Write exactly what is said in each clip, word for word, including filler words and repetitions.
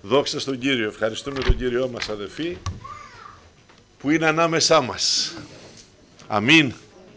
Δόξα στον Κύριο. Ευχαριστούμε τον Κύριό μας, αδελφοί, που είναι ανάμεσά μας. Αμήν.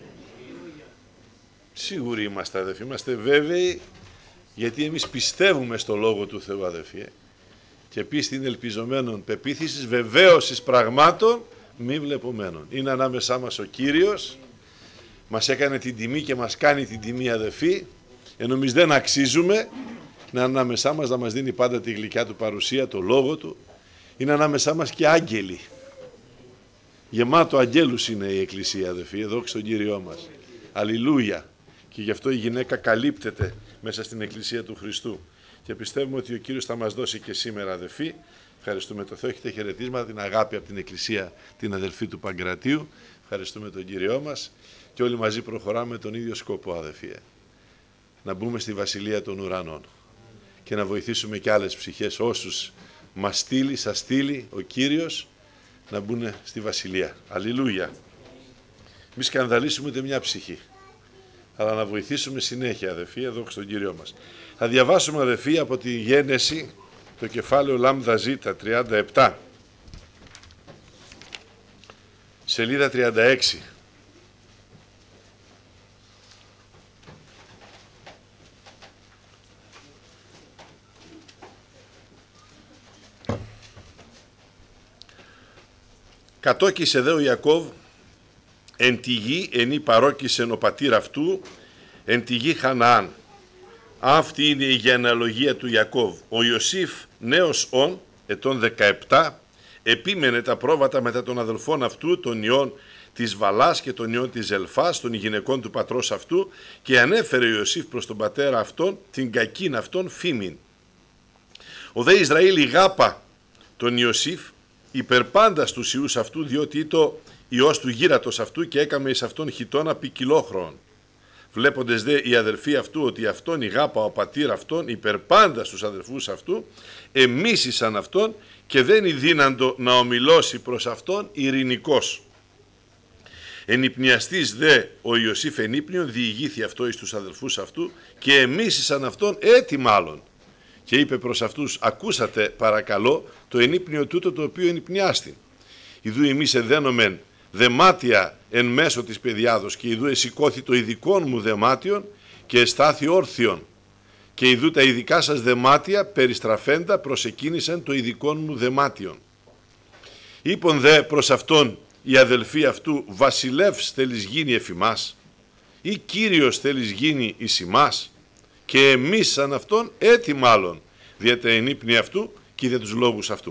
Σίγουροι είμαστε, αδελφοί. Είμαστε βέβαιοι, γιατί εμείς πιστεύουμε στο Λόγο του Θεού, αδελφοί. Και πίστην ελπιζομένων πεποίθησης, βεβαίωσης πραγμάτων μη βλεπομένων. Είναι ανάμεσά μας ο Κύριος. Μας έκανε την τιμή και μας κάνει την τιμή, αδελφοί. Ενώ εμείς δεν αξίζουμε, είναι ανάμεσά μας να μας δίνει πάντα τη γλυκιά του παρουσία, το Λόγο του. Είναι ανάμεσά μας και άγγελοι. Γεμάτο αγγέλους είναι η Εκκλησία, αδελφοί, εδώ στον Κύριό μας. Αλληλούια. Και γι' αυτό η γυναίκα καλύπτεται μέσα στην Εκκλησία του Χριστού. Και πιστεύουμε ότι ο Κύριος θα μας δώσει και σήμερα, αδελφοί. Ευχαριστούμε τον Θεό. Έχετε χαιρετίσματα, την αγάπη από την Εκκλησία, την αδελφή του Παγκρατίου. Ευχαριστούμε τον Κύριό μας. Και όλοι μαζί προχωράμε τον ίδιο σκοπό, αδελφοί. Να μπούμε στη Βασιλεία των Ουρανών. Και να βοηθήσουμε και άλλες ψυχές, όσους μας στείλει, σας στείλει ο Κύριος, να μπουν στη Βασιλεία. Αλληλούια. Μη σκανδαλίσουμε ούτε μια ψυχή, αλλά να βοηθήσουμε συνέχεια, αδελφοί, εδώ στον Κύριο μας. Θα διαβάσουμε, αδελφοί, από τη Γένεση, το κεφάλαιο Λάμδα Ζήτα, τριάντα επτά, σελίδα τριάντα έξι. Κατόκισε δε ο Ιακώβ εν τη γη, εν η παρόκισεν ο πατήρ αυτού, εν τη γη Χαναάν. Αυτή είναι η γενεαλογία του Ιακώβ. Ο Ιωσήφ νέος ον, ετών δεκαεπτά, επίμενε τα πρόβατα μετά των αδελφών αυτού, των ιών της Βαλάς και των ιών της Ζελφάς, των γυναικών του πατρός αυτού, και ανέφερε ο Ιωσήφ προς τον πατέρα αυτόν την κακήν αυτόν φήμην. Ο δε Ισραήλ ηγάπα τον Ιωσήφ υπερπάντας τους ιούς αυτού, διότι ήτο ιός του γύρατος αυτού και έκαμε εις αυτόν χιτώνα ποικιλόχρον. Βλέποντες δε οι αδελφοί αυτού ότι αυτόν ηγάπα ο πατήρ αυτόν υπερπάντας τους αδελφούς αυτού, εμίσησαν αυτόν και δεν ειδύναντο να ομιλώσει προς αυτόν ειρηνικός. Ενυπνιαστής δε ο Ιωσήφ ενύπνιον διηγήθη αυτό εις τους αδελφούς αυτού και εμίσησαν αυτόν έτη μάλλον. Και είπε προς αυτούς, ακούσατε παρακαλώ το ενύπνιο τούτο το οποίο ενυπνιάστη. Ιδού εμείς εδένομεν δεμάτια εν μέσω της παιδιάδος και ιδού εσηκώθη το ειδικών μου δεμάτιον και εστάθη όρθιον. Και ιδού τα ειδικά σας δεμάτια περιστραφέντα προσεκίνησαν το ειδικών μου δεμάτιον. Είπον δε προς αυτόν οι αδελφοί αυτού, βασιλεύς θέλεις γίνει εφ' ημάς ή κύριος θέλεις γίνει εις ημάς. Και εμείς σαν αυτόν έτι μάλλον δια τα ενύπνη αυτού και δια τους λόγους αυτού.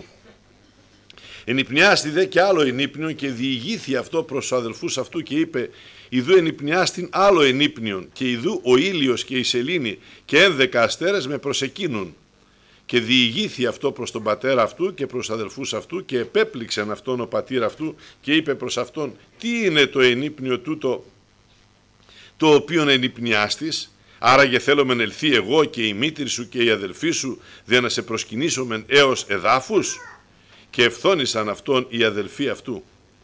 Ενυπνιάστη δε και άλλο ενύπνιον και διηγήθη αυτό προς τους αδελφούς αυτού και είπε, ιδού ενυπνιάστην άλλο ενύπνιον και ιδού ο ήλιος και η σελήνη και ένδεκα αστέρες με προσεκίνουν. Και διηγήθη αυτό προς τον πατέρα αυτού και προς τους αδελφούς αυτού και επέπληξεν αυτόν ο πατήρ αυτού και είπε προς αυτόν, τι είναι το ενύπνιο τούτο το οποίον ενυπνιάστης. Άραγε θέλομεν ελθεί εγώ και η μήτρη σου και οι αδελφοί σου δια να σε προσκυνήσομεν έως εδάφους. Και ευθώνησαν αυτόν οι αδελφοί αυτού.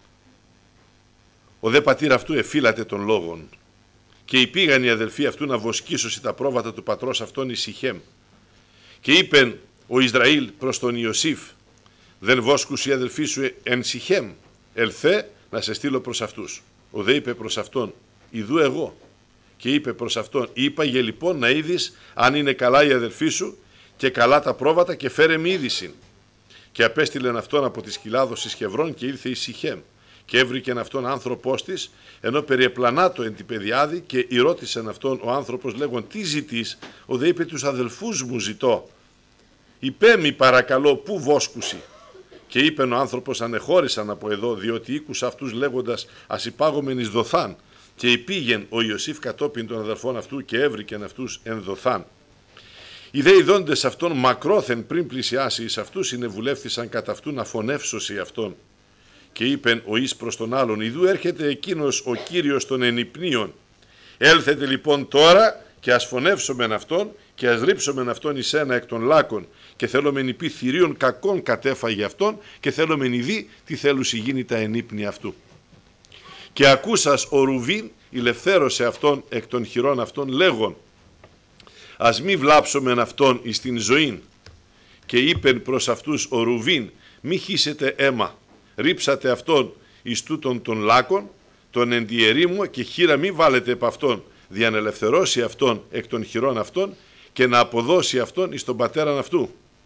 Ο δε πατήρ αυτού εφύλατε των λόγων. Και υπήγαν οι αδελφοί αυτού να βοσκήσωσι τα πρόβατα του πατρός αυτόν εις Σιχέμ. Και είπεν ο Ισραήλ προς τον Ιωσήφ, δεν βόσκους οι αδελφοί σου εν Σιχέμ, ελθέ να σε στείλω προς αυτούς. Ο δε είπε προς αυτόν, ιδού εγώ. Και είπε προς αυτόν, είπαγε λοιπόν να είδεις αν είναι καλά οι αδελφοί σου και καλά τα πρόβατα και φέρε μη είδησιν. Και απέστειλεν αυτόν από τη σκυλάδος εις Χεβρών και ήλθε εις Σιχέμ. Και έβρικεν αυτόν άνθρωπος της, ενώ περιεπλανάτο εν την παιδιάδη, και ηρώτησεν αυτόν ο άνθρωπος λέγον, τι ζητείς. Ο δε είπε, τους αδελφούς μου ζητώ. Υπέ μη παρακαλώ, πού βόσκουσι. Και είπεν ο άνθρωπος, ανεχώρησαν από εδώ, διότι ήκουσα αυτούς λέγοντας, ας υπάγομεν εις Δοθάν. Και υπήγεν ο Ιωσήφ κατόπιν των αδελφών αυτού και έβρικεν αυτούς εν Δοθάν. Οι δε ειδώντες αυτόν μακρόθεν πριν πλησιάσει εις αυτούς συνεβουλεύθησαν κατά αυτού να φωνεύσωσι αυτόν. Και είπεν ο εις προς τον άλλον, ιδού έρχεται εκείνος ο Κύριος των ενυπνίων. Έλθετε λοιπόν τώρα και ας φωνεύσομεν αυτόν και ας ρίψομεν αυτόν εις ένα εκ των λάκων. Και θέλομεν υπή θηρίων κακών κατέφαγε αυτόν και θέλομεν ειδεί τι θέλουσι γίνει τα ενύπνια αυτού. Και ακούσας ο Ρουβίν ηλευθέρωσε αυτόν εκ των χειρών αυτών λέγον, ας μη βλάψομεν αυτόν εις την ζωήν. Και είπεν προς αυτούς ο Ρουβήν, μη χύσετε αίμα, ρίψατε αυτόν εις τούτον των λάκων, τον εν τη ερήμο, και χείρα μη βάλετε επ' αυτόν, διανελευθερώσει αυτόν εκ των χειρών αυτών και να αποδώσει αυτόν εις τον πατέραν αυτού.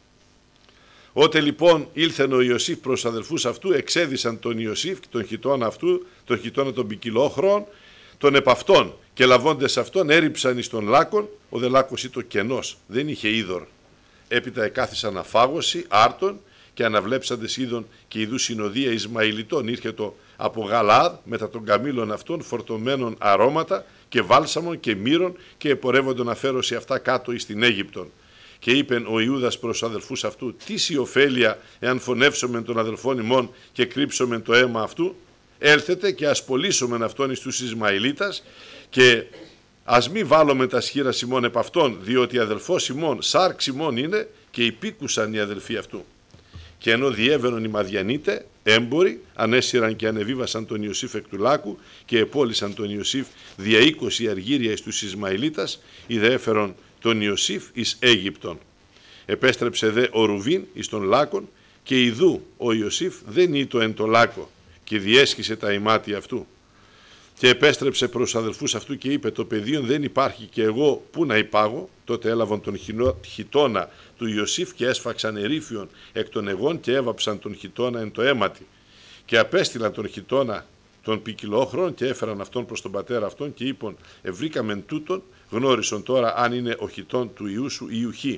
Ότε λοιπόν ήλθεν ο Ιωσήφ προς τους αδελφούς αυτού, εξέδισαν τον Ιωσήφ και τον χιτώνα αυτού, τον χιτώνα των ποικιλόχρων, τον επ' αυτόν, και λαβώντες αυτόν έριψαν εις τον λάκον, ο δε λάκος ήταν κενός, δεν είχε είδωρ. Έπειτα εκάθισαν αφάγωση, άρτων, και αναβλέψαντες είδων και ειδού συνοδεία Ισμαηλιτών ήρχετο από Γαλαάδ μετά των καμήλων αυτών φορτωμένων αρώματα και βάλσαμων και μύρων, και επορεύοντον αφαίρωση αυτά κάτω εις την Αίγυπτον. Και είπεν ο Ιούδας προς τους αδελφούς αυτού, τι η ωφέλεια εάν φωνεύσομεν τον αδελφόν ημών και κρύψομεν το αίμα αυτού? Έλθετε και ας πωλήσομεν αυτόν εις τους Ισμαηλίτας, και ας μη βάλουμε τα σχήρα ημών επ' αυτόν, διότι αδελφός ημών σάρξ ημών είναι, και υπήκουσαν οι αδελφοί αυτού. Και ενώ διέβαινον οι Μαδιανίτε, έμποροι, ανέσυραν και ανεβίβασαν τον Ιωσήφ εκ του λάκου και επόλυσαν τον Ιωσήφ δια είκοσι αργύρια εις τους Ισμαηλίτας, είδε έφερον τον Ιωσήφ εις Αίγυπτον. Επέστρεψε δε ο Ρουβήν εις τον λάκον, και ιδού ο Ιωσήφ δεν ήτο εν το λάκο, και διέσχισε τα ημάτια αυτού. Και επέστρεψε προς τους αδελφούς αυτού και είπε, το παιδίον δεν υπάρχει, και εγώ πού να υπάγω? Τότε έλαβαν τον χιτώνα του Ιωσήφ και έσφαξαν ερήφιον εκ των εγών και έβαψαν τον χιτώνα εν το αίματι. Και απέστειλαν τον χιτώνα των ποικιλόχρων και έφεραν αυτόν προς τον πατέρα αυτόν και είπαν, ευρήκαμεν τούτον, γνώρισον τώρα αν είναι ο χιτών του Ιού σου ή ουχή.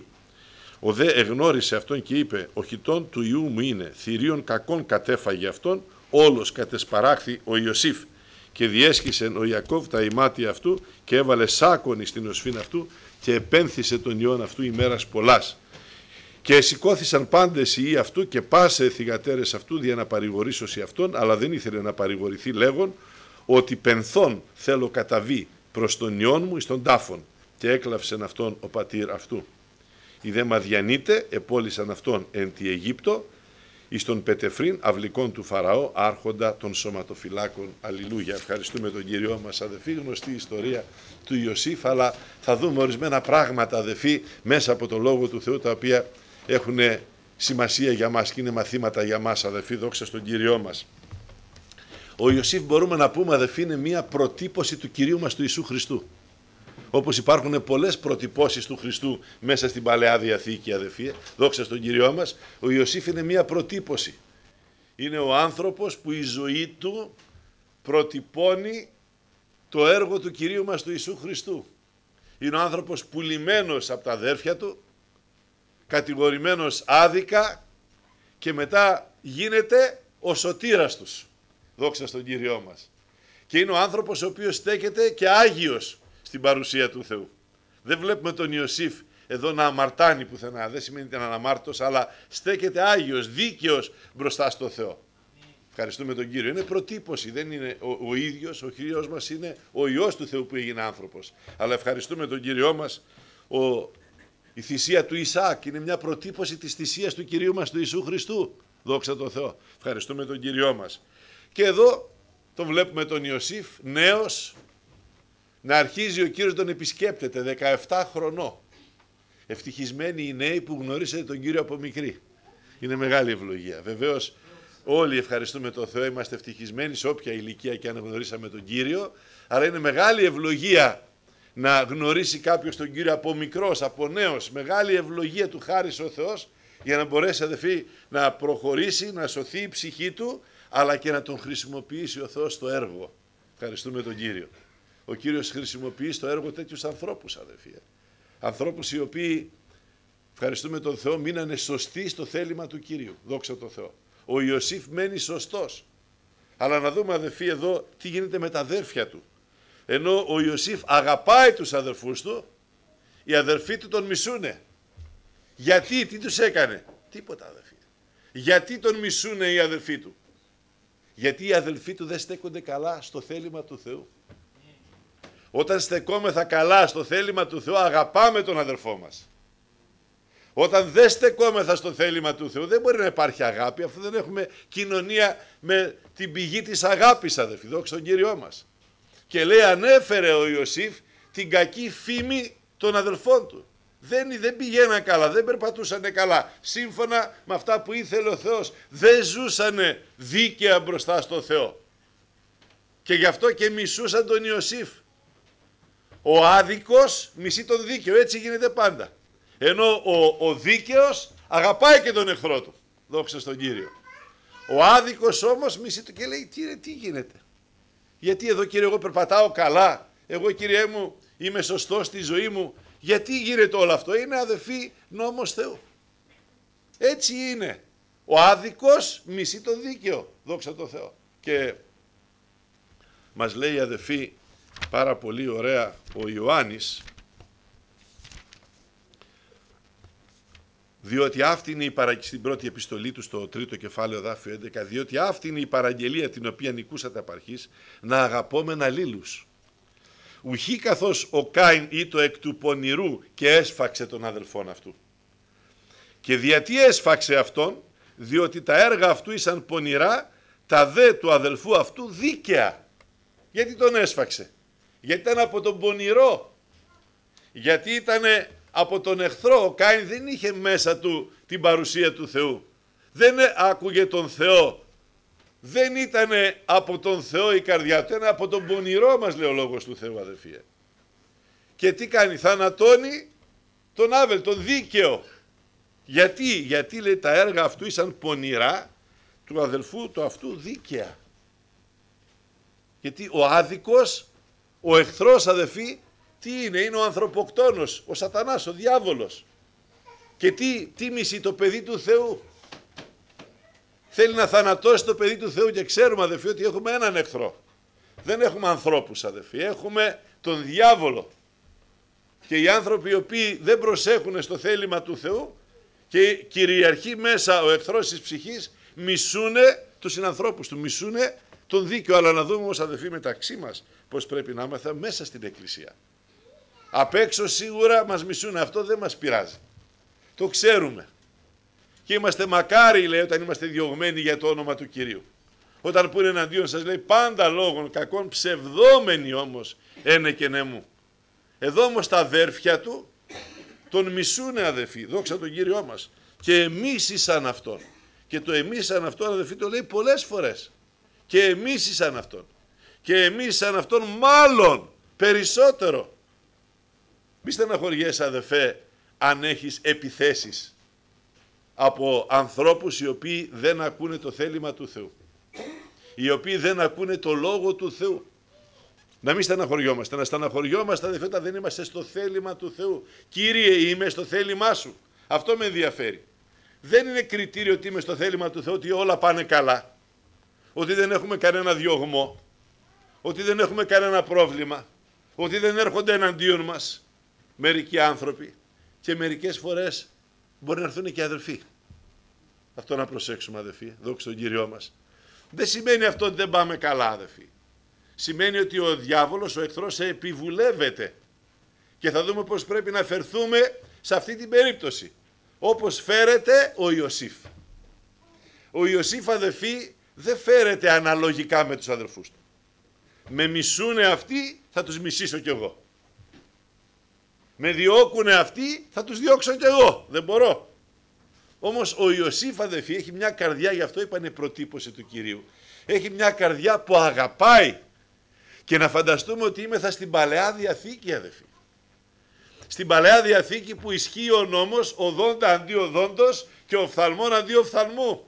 Ο δε εγνώρισε αυτόν και είπε, ο χιτών του Ιού μου είναι, θηρίων κακών κατέφαγε αυτόν, όλος κατεσπαράχθη ο Ιωσήφ. Και διέσχισε ο Ιακώβ τα ημάτια αυτού και έβαλε σάκονη στην οσφήν αυτού και επένθησε τον ιόν αυτού ημέρας πολλάς. Και εσηκώθησαν πάντες οι ιοί αυτού και πάσε θυγατέρες αυτού δια να παρηγορήσωσι αυτόν, αλλά δεν ήθελε να παρηγορηθεί, λέγον ότι πενθών θέλω καταβεί προς τον ιόν μου εις τον τάφον, και έκλαυσεν αυτόν ο πατήρ αυτού. Οι δε Μαδιανίτε επόλυσαν αυτόν εν τη Αιγύπτο, εις τον Πετεφρίν αυλικών του Φαραώ, άρχοντα των σωματοφυλάκων. Αλληλούια. Ευχαριστούμε τον Κύριό μας, αδελφοί. Γνωστή ιστορία του Ιωσήφ, αλλά θα δούμε ορισμένα πράγματα, αδελφοί, μέσα από τον Λόγο του Θεού, τα οποία έχουν σημασία για μας και είναι μαθήματα για μας, αδελφοί. Δόξα στον Κύριό μας. Ο Ιωσήφ, μπορούμε να πούμε, αδελφοί, είναι μια προτύπωση του Κυρίου μας του Ιησού Χριστού. Όπως υπάρχουν πολλές προτυπώσεις του Χριστού μέσα στην Παλαιά Διαθήκη, αδελφοί, δόξα στον Κύριό μας, ο Ιωσήφ είναι μία προτύπωση. Είναι ο άνθρωπος που η ζωή του προτυπώνει το έργο του Κυρίου μας του Ιησού Χριστού. Είναι ο άνθρωπος πουλημένος από τα αδέρφια του, κατηγορημένος άδικα, και μετά γίνεται ο σωτήρας τους. Δόξα στον Κύριό μας. Και είναι ο άνθρωπος ο οποίος στέκεται και άγιος στην παρουσία του Θεού. Δεν βλέπουμε τον Ιωσήφ εδώ να αμαρτάνει πουθενά, δεν σημαίνει ότι είναι αναμάρτητος, αλλά στέκεται άγιος, δίκαιος μπροστά στο Θεό. Ευχαριστούμε τον Κύριο. Είναι προτύπωση, δεν είναι ο, ο ίδιος, ο Κύριος μας είναι ο Υιός του Θεού που έγινε άνθρωπος. Αλλά ευχαριστούμε τον Κύριό μας, ο, η θυσία του Ισαάκ είναι μια προτύπωση της θυσίας του Κυρίου μας του Ιησού Χριστού. Δόξα τω Θεώ. Ευχαριστούμε τον Κύριό μας. Και εδώ τον βλέπουμε τον Ιωσήφ, νέος, να αρχίζει ο Κύριος τον επισκέπτεται, δεκαεπτά χρονών. Ευτυχισμένοι οι νέοι που γνωρίσατε τον Κύριο από μικροί. Είναι μεγάλη ευλογία. Βεβαίως όλοι ευχαριστούμε τον Θεό, είμαστε ευτυχισμένοι σε όποια ηλικία και αν γνωρίσαμε τον Κύριο, αλλά είναι μεγάλη ευλογία να γνωρίσει κάποιος τον Κύριο από μικρός, από νέος. Μεγάλη ευλογία του χάρισε ο Θεός για να μπορέσει, αδελφοί, να προχωρήσει, να σωθεί η ψυχή του, αλλά και να τον χρησιμοποιήσει ο Θεός στο έργο. Ευχαριστούμε τον Κύριο. Ο Κύριος χρησιμοποιεί στο έργο τέτοιους ανθρώπους, αδελφοί. Ανθρώπους οι οποίοι, ευχαριστούμε τον Θεό, μείνανε σωστοί στο θέλημα του Κύριου. Δόξα τω Θεώ. Ο Ιωσήφ μένει σωστός. Αλλά να δούμε, αδελφοί, εδώ τι γίνεται με τα αδέρφια του. Ενώ ο Ιωσήφ αγαπάει τους αδερφούς του, οι αδερφοί του τον μισούνε. Γιατί, τι τους έκανε? Τίποτα, αδελφοί. Γιατί τον μισούνε οι αδερφοί του? Γιατί οι αδελφοί του δεν στέκονται καλά στο θέλημα του Θεού. Όταν στεκόμεθα καλά στο θέλημα του Θεού, αγαπάμε τον αδερφό μας. Όταν δεν στεκόμεθα στο θέλημα του Θεού, δεν μπορεί να υπάρχει αγάπη, αφού δεν έχουμε κοινωνία με την πηγή της αγάπης, αδελφοί. Δόξα τον Κύριό μας. Και λέει, ανέφερε ο Ιωσήφ την κακή φήμη των αδελφών του. Δεν, δεν πηγαίναν καλά, δεν περπατούσαν καλά. Σύμφωνα με αυτά που ήθελε ο Θεός. Δεν ζούσαν δίκαια μπροστά στο Θεό. Και γι' αυτό και μισούσαν τον Ιωσήφ. Ο άδικος μισεί τον δίκαιο, έτσι γίνεται πάντα. Ενώ ο, ο δίκαιος αγαπάει και τον εχθρό του. Δόξα στον Κύριο. Ο άδικος όμως μισεί το και λέει τι, τι γίνεται. Γιατί εδώ Κύριε εγώ περπατάω καλά. Εγώ Κύριε μου είμαι σωστός στη ζωή μου. Γιατί γίνεται όλο αυτό. Είναι αδελφοί νόμος Θεού. Έτσι είναι. Ο άδικος μισεί τον δίκαιο. Δόξα τω Θεώ. Και μας λέει αδελφοί πάρα πολύ ωραία ο Ιωάννης, διότι αυτή είναι η παραγγελία, στην πρώτη επιστολή του στο τρίτο κεφάλαιο δάφιο έντεκα, διότι αυτή είναι η παραγγελία την οποία νικούσατε απ' αρχής, να αγαπόμεν αλλήλους. Ουχή καθώς ο Κάιν ήτο εκ του πονηρού και έσφαξε τον αδελφόν αυτού. Και διατί έσφαξε αυτόν, διότι τα έργα αυτού ήσαν πονηρά, τα δε του αδελφού αυτού δίκαια. Γιατί τον έσφαξε. Γιατί ήταν από τον πονηρό. Γιατί ήταν από τον εχθρό. Ο Κάιν δεν είχε μέσα του την παρουσία του Θεού. Δεν άκουγε τον Θεό. Δεν ήταν από τον Θεό η καρδιά του. Ήταν από τον πονηρό, μας λέει ο λόγος του Θεού, αδελφοί. Και τι κάνει, θανατώνει τον Άβελ, τον δίκαιο. Γιατί, γιατί λέει τα έργα αυτού ήσαν πονηρά, του αδελφού του αυτού δίκαια. Γιατί ο άδικος, ο εχθρός, αδελφοί, τι είναι, είναι ο ανθρωποκτόνος, ο σατανάς, ο διάβολος. Και τι, τι μισεί, το παιδί του Θεού. Θέλει να θανατώσει το παιδί του Θεού και ξέρουμε, αδελφοί, ότι έχουμε έναν εχθρό. Δεν έχουμε ανθρώπους, αδελφοί, έχουμε τον διάβολο. Και οι άνθρωποι οι οποίοι δεν προσέχουν στο θέλημα του Θεού και κυριαρχεί μέσα ο εχθρός της ψυχής, μισούνε τους συνανθρώπους του, μισούνε τον δίκαιο. Αλλά να δούμε όμως, αδελφοί, μεταξύ μας πώς πρέπει να είμαστε μέσα στην Εκκλησία. Απ' έξω σίγουρα μας μισούνε, αυτό δεν μας πειράζει. Το ξέρουμε. Και είμαστε μακάρι, λέει, όταν είμαστε διωγμένοι για το όνομα του Κυρίου. Όταν που είναι εναντίον σας, λέει, πάντα λόγων κακών, ψευδόμενοι όμως ένε και ναι μου. Εδώ όμως τα αδέρφια του τον μισούνε, αδελφοί, δόξα τον Κύριό μας. Και εμίσησαν αυτόν. Και το εμίσαν αυτόν, αδελφοί, το λέει πολλές φορές. Και εμίσησαν αυτόν. Και εμίσησαν αυτόν μάλλον περισσότερο. Μη στεναχωριέσαι, αδελφέ, αν έχεις επιθέσεις από ανθρώπους οι οποίοι δεν ακούνε το θέλημα του Θεού. Οι οποίοι δεν ακούνε το λόγο του Θεού. Να μην στεναχωριόμαστε. Να στεναχωριόμαστε, αδελφέ, όταν δεν είμαστε στο θέλημα του Θεού. Κύριε, είμαι στο θέλημά σου. Αυτό με ενδιαφέρει. Δεν είναι κριτήριο ότι είμαι στο θέλημα του Θεού, ότι όλα πάνε καλά. Ότι δεν έχουμε κανένα διωγμό. Ότι δεν έχουμε κανένα πρόβλημα. Ότι δεν έρχονται εναντίον μας μερικοί άνθρωποι. Και μερικές φορές μπορεί να έρθουν και αδελφοί. Αυτό να προσέξουμε, αδελφοί. Δόξα τον Κύριό μας. Δεν σημαίνει αυτό ότι δεν πάμε καλά, αδελφοί. Σημαίνει ότι ο διάβολος, ο εχθρός, επιβουλεύεται. Και θα δούμε πώς πρέπει να φερθούμε σε αυτή την περίπτωση. Όπως φέρεται ο Ιωσήφ. Ο Ιωσήφ, αδελφοί, δεν φέρεται αναλογικά με τους αδελφούς του. Με μισούνε αυτοί, θα τους μισήσω κι εγώ. Με διώκουνε αυτοί, θα τους διώξω κι εγώ. Δεν μπορώ. Όμως ο Ιωσήφ, αδελφοί, έχει μια καρδιά, γι' αυτό είπανε προτύπωση του Κυρίου. Έχει μια καρδιά που αγαπάει. Και να φανταστούμε ότι είμεθα στην Παλαιά Διαθήκη, αδελφοί. Στην Παλαιά Διαθήκη που ισχύει ο νόμος οδόντα αντί οδόντος και οφθαλμόν αντί οφθαλμού.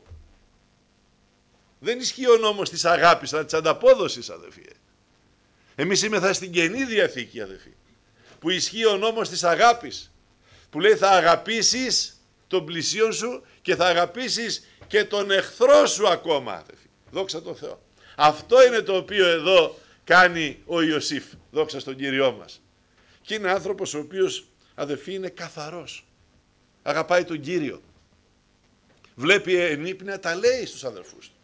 Δεν ισχύει ο νόμος της αγάπης, αλλά της ανταπόδοσης, αδελφοί. Εμείς είμεθα στην Καινή Διαθήκη, αδελφοί, που ισχύει ο νόμος της αγάπης, που λέει θα αγαπήσεις τον πλησίον σου και θα αγαπήσεις και τον εχθρό σου ακόμα, αδελφοί. Δόξα τω Θεώ. Αυτό είναι το οποίο εδώ κάνει ο Ιωσήφ, δόξα στον Κύριό μας. Και είναι άνθρωπος ο οποίος, αδελφοί, είναι καθαρός. Αγαπάει τον Κύριο. Βλέπει ενύπνια, τα λέει στους αδελφούς του.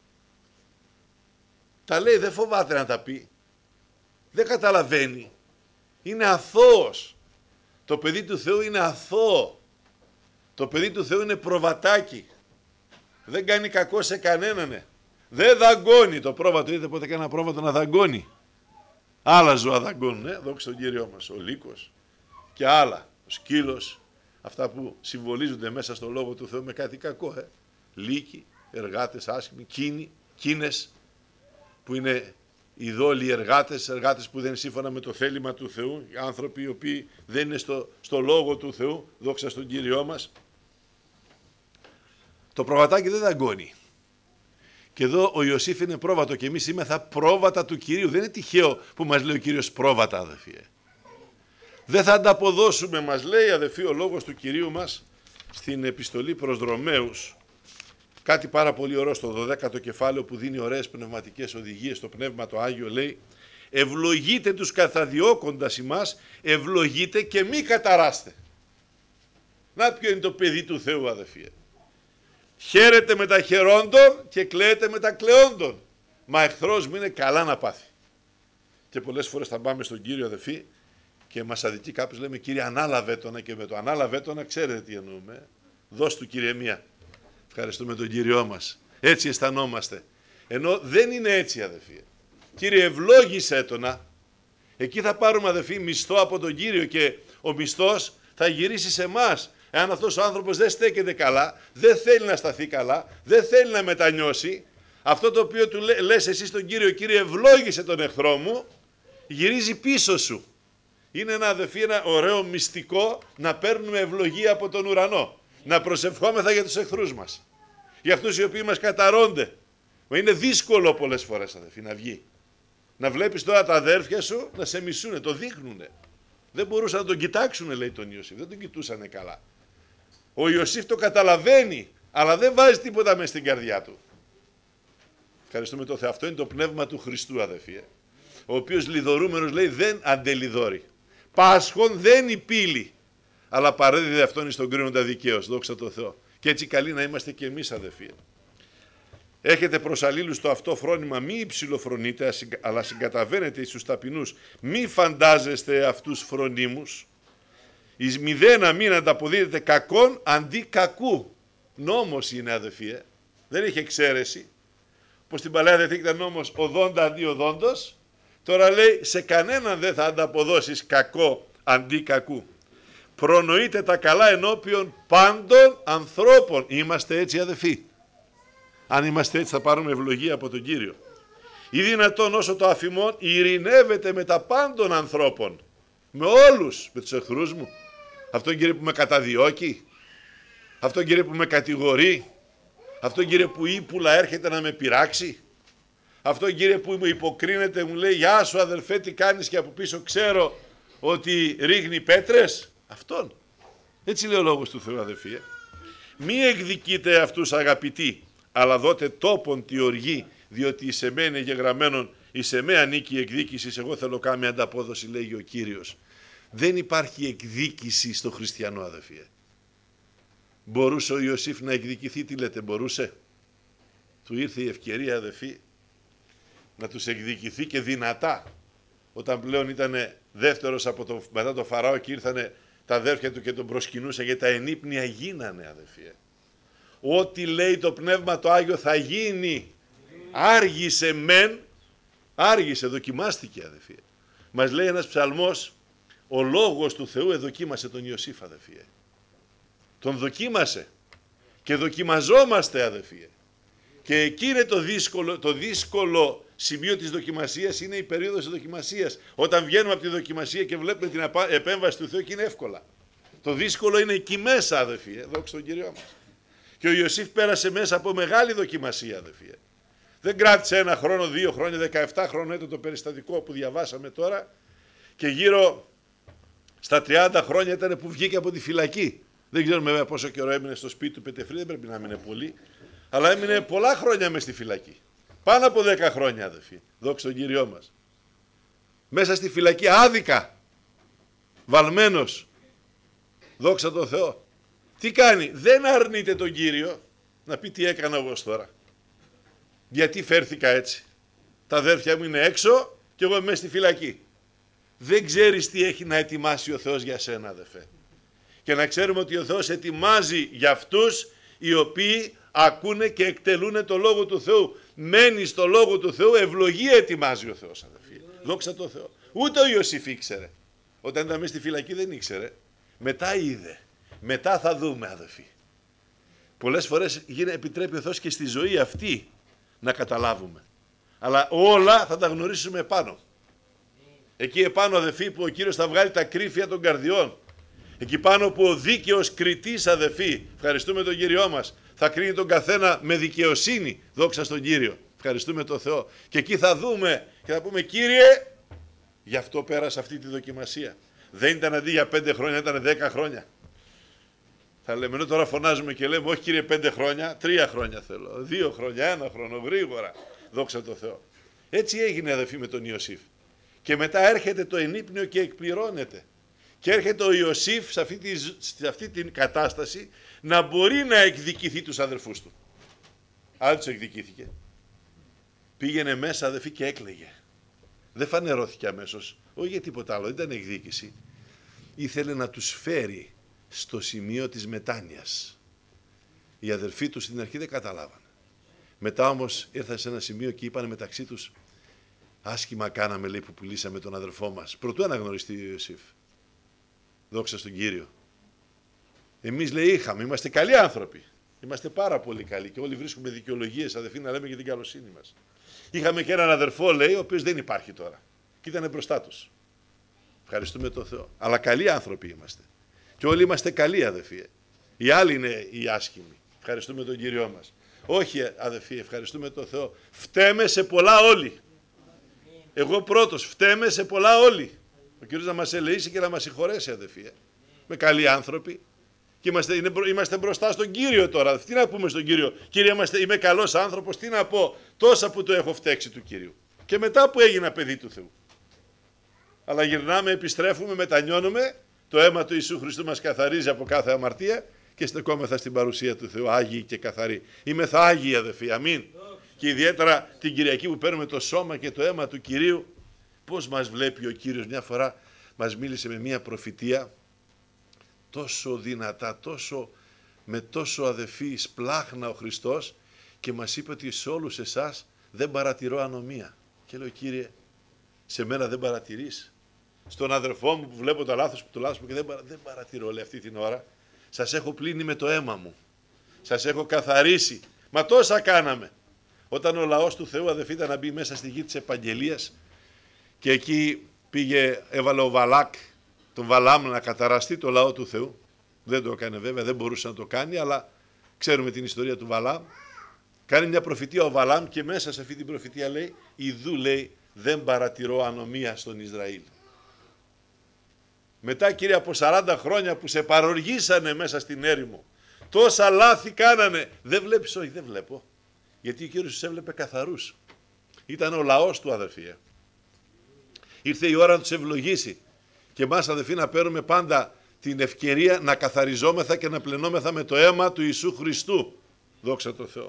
Τα λέει, δεν φοβάται να τα πει. Δεν καταλαβαίνει. Είναι αθώος. Το παιδί του Θεού είναι αθώο. Το παιδί του Θεού είναι προβατάκι. Δεν κάνει κακό σε κανέναν. Δεν δαγκώνει. Το πρόβατο, είδε ποτέ κανένα πρόβατο να δαγκώνει. Άλλα ζώα δαγκώνουν, ε? Δόξα τον Κύριο μας. Ο λύκος και άλλα. Ο σκύλος αυτά που συμβολίζονται μέσα στο Λόγο του Θεού με κάτι κακό. Ε. Λύκοι, εργάτες άσχημοι, κίνοι, κίνες που είναι ειδόλοι εργάτες, εργάτες που δεν είναι σύμφωνα με το θέλημα του Θεού, άνθρωποι οι οποίοι δεν είναι στο, στο Λόγο του Θεού, δόξα στον Κύριό μας. Το προβατάκι δεν δαγκώνει. Και εδώ ο Ιωσήφ είναι πρόβατο και εμείς είμεθα πρόβατα του Κυρίου. Δεν είναι τυχαίο που μας λέει ο Κύριος πρόβατα, αδελφοί. Δεν θα ανταποδώσουμε, μας λέει, αδελφοί, ο λόγος του Κυρίου μας στην επιστολή προς Ρωμαίους. Κάτι πάρα πολύ ωραίο στο δωδέκατο κεφάλαιο που δίνει ωραίες πνευματικές οδηγίες στο Πνεύμα το Άγιο, λέει: ευλογείτε τους καθαδιώκοντας ημάς, ευλογείτε και μη καταράστε. Να ποιο είναι το παιδί του Θεού, αδελφοί. Χαίρετε με τα χαιρόντων και κλαίτε με τα κλαιόντων. Μα εχθρός μου είναι καλά να πάθει. Και πολλές φορές θα πάμε στον Κύριο, αδελφοί, και μας αδικεί κάποιος, λέμε: Κύριε, ανάλαβε τόνα, και με το ανάλαβε τόνα ξέρετε τι εννοούμε. Δώσ' του, Κύριε, μία. Ευχαριστούμε τον Κύριό μας. Έτσι αισθανόμαστε. Ενώ δεν είναι έτσι, αδελφοί. Κύριε, ευλόγησέ τόνα. Εκεί θα πάρουμε, αδελφοί, μισθό από τον Κύριο και ο μισθός θα γυρίσει σε εμάς. Εάν αυτός ο άνθρωπος δεν στέκεται καλά, δεν θέλει να σταθεί καλά, δεν θέλει να μετανιώσει, αυτό το οποίο του λέ, λες εσύ στον Κύριο: Κύριε, ευλόγησε τον εχθρό μου, γυρίζει πίσω σου. Είναι ένα, αδελφοί, ένα ωραίο μυστικό να παίρνουμε ευλογία από τον ουρανό. Να προσευχόμεθα για τους εχθρούς μας. Για αυτούς οι οποίοι μας καταρώνται. Μα είναι δύσκολο πολλές φορές, αδελφοί, να βγει. Να βλέπεις τώρα τα αδέρφια σου να σε μισούνε, το δείχνουνε. Δεν μπορούσαν να τον κοιτάξουνε, λέει τον Ιωσήφ. Δεν τον κοιτούσανε καλά. Ο Ιωσήφ το καταλαβαίνει, αλλά δεν βάζει τίποτα μες στην καρδιά του. Ευχαριστούμε τον Θεό. Αυτό είναι το πνεύμα του Χριστού, αδελφοί. Ο οποίος λιδωρούμενος, λέει, δεν αντελιδώρει. Πάσχων δεν υπήλει, αλλά παρέδιδε αυτόν εις τον κρίνοντα δικαίως. Δόξα τω Θεώ. Και έτσι καλοί να είμαστε και εμείς, αδελφοί. Έχετε προς αλλήλους το αυτό φρόνημα, μη υψηλοφρονείτε, αλλά συγκαταβαίνετε εις τους ταπεινούς. Μη φαντάζεστε αυτούς φρονίμους. Εις μηδένα μην ανταποδίδετε κακόν αντί κακού. Νόμος είναι, αδελφοί. Ε. Δεν έχει εξαίρεση. Πως στην Παλαιά Διαθήκη ήταν νόμος οδόντα αντί οδόντος. Τώρα λέει σε κανέναν δεν θα ανταποδώσεις κακό αντί κακού. Προνοείτε τα καλά ενώπιον πάντων ανθρώπων. Είμαστε έτσι, αδελφοί? Αν είμαστε έτσι θα πάρουμε ευλογία από τον Κύριο. Ή δυνατόν όσο το αφημών ειρηνεύεται με τα πάντων ανθρώπων. Με όλους, με τους εχθρούς μου. Αυτόν, Κύριε, που με καταδιώκει. Αυτόν, Κύριε, που με κατηγορεί. Αυτόν, Κύριε, που ύπουλα έρχεται να με πειράξει. Αυτόν, Κύριε, που μου υποκρίνεται, μου λέει γεια σου αδελφέ, τι κάνεις, και από πίσω ξέρω ότι ρίχνει πέτρες. Αυτόν. Έτσι λέει ο λόγος του Θεού, αδελφοί. Ε. Μη εκδικείτε αυτούς, αγαπητοί, αλλά δώτε τόπον τη οργή, διότι εις εμέ είναι γεγραμμένον, εις εμέ ανήκει η εκδίκηση, εγώ θέλω κάμια ανταπόδοση, λέγει ο Κύριος. Δεν υπάρχει εκδίκηση στο χριστιανό, αδελφοί. Μπορούσε ο Ιωσήφ να εκδικηθεί, τι λέτε, μπορούσε? Του ήρθε η ευκαιρία, αδελφοί, να τους εκδικηθεί και δυνατά. Όταν πλέον ήταν δεύτερος από το, μετά το Φαράω και ήρθανε τα αδέρφια του και τον προσκυνούσαν, γιατί τα ενύπνια γίνανε, αδελφοί. Ό,τι λέει το Πνεύμα το Άγιο θα γίνει. Άργησε μεν, άργησε, δοκιμάστηκε, αδελφοί. Μας λέει ένας ψαλμός, ο λόγος του Θεού εδοκίμασε τον Ιωσήφ, αδελφοί. Τον δοκίμασε και δοκιμαζόμαστε, αδελφοί. Και εκεί είναι το δύσκολο, το δύσκολο σημείο της δοκιμασίας, είναι η περίοδος της δοκιμασίας. Όταν βγαίνουμε από τη δοκιμασία και βλέπουμε την επέμβαση του Θεού και είναι εύκολα. Το δύσκολο είναι εκεί μέσα, αδελφοί, δόξα τον Κύριό μας. Και ο Ιωσήφ πέρασε μέσα από μεγάλη δοκιμασία, αδελφοί. Δεν κράτησε ένα χρόνο, δύο χρόνια, δεκαεπτά χρόνια ήταν το περιστατικό που διαβάσαμε τώρα, και γύρω στα τριάντα χρόνια ήταν που βγήκε από τη φυλακή. Δεν ξέρουμε βέβαια πόσο καιρό έμεινε στο σπίτι του Πετεφρή, δεν πρέπει να έμεινε πολύ, αλλά έμεινε πολλά χρόνια μες στη φυλακή. Πάνω από δέκα χρόνια, αδελφοί. Δόξα τον Κύριό μας. Μέσα στη φυλακή άδικα, βαλμένος. Δόξα τον Θεό. Τι κάνει? Δεν αρνείται τον Κύριο. Να πει τι έκανα εγώ τώρα. Γιατί φέρθηκα έτσι? Τα αδέρφια μου είναι έξω και εγώ είμαι μέσα στη φυλακή. Δεν ξέρεις τι έχει να ετοιμάσει ο Θεός για σένα, αδελφέ. Και να ξέρουμε ότι ο Θεός ετοιμάζει για αυτούς οι οποίοι ακούνε και εκτελούν το Λόγο του Θεού. Μένει στο Λόγο του Θεού, ευλογία ετοιμάζει ο Θεός, αδελφοί. Δόξα τω Θεώ. Ούτε ο Ιωσήφ ήξερε. Όταν ήταν μέσα στη φυλακή δεν ήξερε. Μετά είδε. Μετά θα δούμε, αδελφοί. Πολλές φορές επιτρέπει ο Θεός και στη ζωή αυτή να καταλάβουμε. Αλλά όλα θα τα γνωρίσουμε επάνω. Εκεί επάνω, αδελφοί, που ο Κύριος θα βγάλει τα κρύφια των καρδιών. Εκεί πάνω που ο δίκαιος κριτής, αδελφοί, ευχαριστούμε τον Κύριό μας, θα κρίνει τον καθένα με δικαιοσύνη, δόξα στον Κύριο. Ευχαριστούμε τον Θεό. Και εκεί θα δούμε και θα πούμε, Κύριε, γι' αυτό πέρασα αυτή τη δοκιμασία. Δεν ήταν αντί για πέντε χρόνια, ήταν δέκα χρόνια. Θα λέμε, ενώ τώρα φωνάζουμε και λέμε, όχι Κύριε, πέντε χρόνια, τρία χρόνια θέλω, δύο χρόνια, ένα χρόνο, γρήγορα. Δόξα τω Θεώ. Έτσι έγινε, αδελφοί, με τον Ιωσήφ. Και μετά έρχεται το ενύπνιο και εκπληρώνεται. Και έρχεται ο Ιωσήφ σε αυτή, τη, σε αυτή την κατάσταση να μπορεί να εκδικηθεί τους αδερφούς του. Αν τους εκδικήθηκε. Πήγαινε μέσα, αδελφοί, και έκλαιγε. Δεν φανερώθηκε αμέσως. Όχι για τίποτα άλλο, δεν ήταν εκδίκηση. Ήθελε να τους φέρει στο σημείο της μετάνοιας. Οι αδερφοί του στην αρχή δεν καταλάβανε. Μετά όμως ήρθαν σε ένα σημείο και είπαν μεταξύ τους, άσχημα κάναμε, λέει, που πουλήσαμε τον αδερφό μας. Προτού αναγνωριστεί ο Ιωσήφ. Δόξα στον Κύριο. Εμείς, λέει, είχαμε, είμαστε καλοί άνθρωποι. Είμαστε πάρα πολύ καλοί και όλοι βρίσκουμε δικαιολογίες, αδερφοί, να λέμε για την καλοσύνη μας. Είχαμε και έναν αδερφό, λέει, ο οποίος δεν υπάρχει τώρα. Και ήταν μπροστά τους. Ευχαριστούμε τον Θεό. Αλλά καλοί άνθρωποι είμαστε. Και όλοι είμαστε καλοί, αδερφοί. Οι άλλοι είναι οι άσχημοι. Ευχαριστούμε τον Κύριό μας. Όχι, αδερφοί, ευχαριστούμε τον Θεό. Φταίμε σε πολλά όλοι. Εγώ πρώτος, φταίμε σε πολλά όλοι. Ο Κύριος να μας ελεήσει και να μας συγχωρέσει, αδερφοί. Με καλοί άνθρωποι. Και είμαστε, είναι, είμαστε μπροστά στον Κύριο τώρα. Τι να πούμε στον Κύριο? Κύριε, είμαστε, είμαι καλός άνθρωπος. Τι να πω? Τόσα που το έχω φταίξει του Κύριου. Και μετά που έγινα παιδί του Θεού. Αλλά γυρνάμε, επιστρέφουμε, μετανιώνουμε. Το αίμα του Ιησού Χριστού μας καθαρίζει από κάθε αμαρτία και στεκόμεθα στην παρουσία του Θεού, άγιοι και καθαροί. Είμαι θα άγιοι, αδελφοί, αμήν. Και ιδιαίτερα την Κυριακή που παίρνουμε το σώμα και το αίμα του Κυρίου, πώς μας βλέπει ο Κύριος. Μια φορά μας μίλησε με μια προφητεία τόσο δυνατά, τόσο, με τόσο, αδελφοί, σπλάχνα ο Χριστός, και μας είπε ότι σε όλους εσάς δεν παρατηρώ ανομία. Και λέω, Κύριε, σε μένα δεν παρατηρείς? Στον αδερφό μου που βλέπω τα λάθος που του λάθος μου και δεν, παρα, δεν παρατηρώ, λέει, αυτή την ώρα. Σας έχω πλύνει με το αίμα μου. Σας έχω καθαρίσει. Μα τόσα κάναμε. Όταν ο λαός του Θεού, αδελφοί, ήταν να μπει μέσα στη γη της επαγγελίας και εκεί πήγε, έβαλε ο Βαλάκ τον Βαλάμ να καταραστεί το λαό του Θεού. Δεν το έκανε βέβαια, δεν μπορούσε να το κάνει, αλλά ξέρουμε την ιστορία του Βαλάμ. Κάνει μια προφητεία ο Βαλάμ και μέσα σε αυτή την προφητεία λέει, ιδού, λέει, δεν παρατηρώ ανομία στον Ισραήλ. Μετά, Κύριε, από σαράντα χρόνια που σε παροργήσανε μέσα στην έρημο, τόσα λάθη κάνανε, δεν βλέπεις? Όχι, δεν βλέπω. Γιατί ο Κύριος τους έβλεπε καθαρούς. Ήταν ο λαός του, αδερφοί. Ήρθε η ώρα να τους ευλογήσει. Και εμάς, αδερφοί, να παίρνουμε πάντα την ευκαιρία να καθαριζόμεθα και να πλενόμεθα με το αίμα του Ιησού Χριστού. Δόξα τω Θεώ.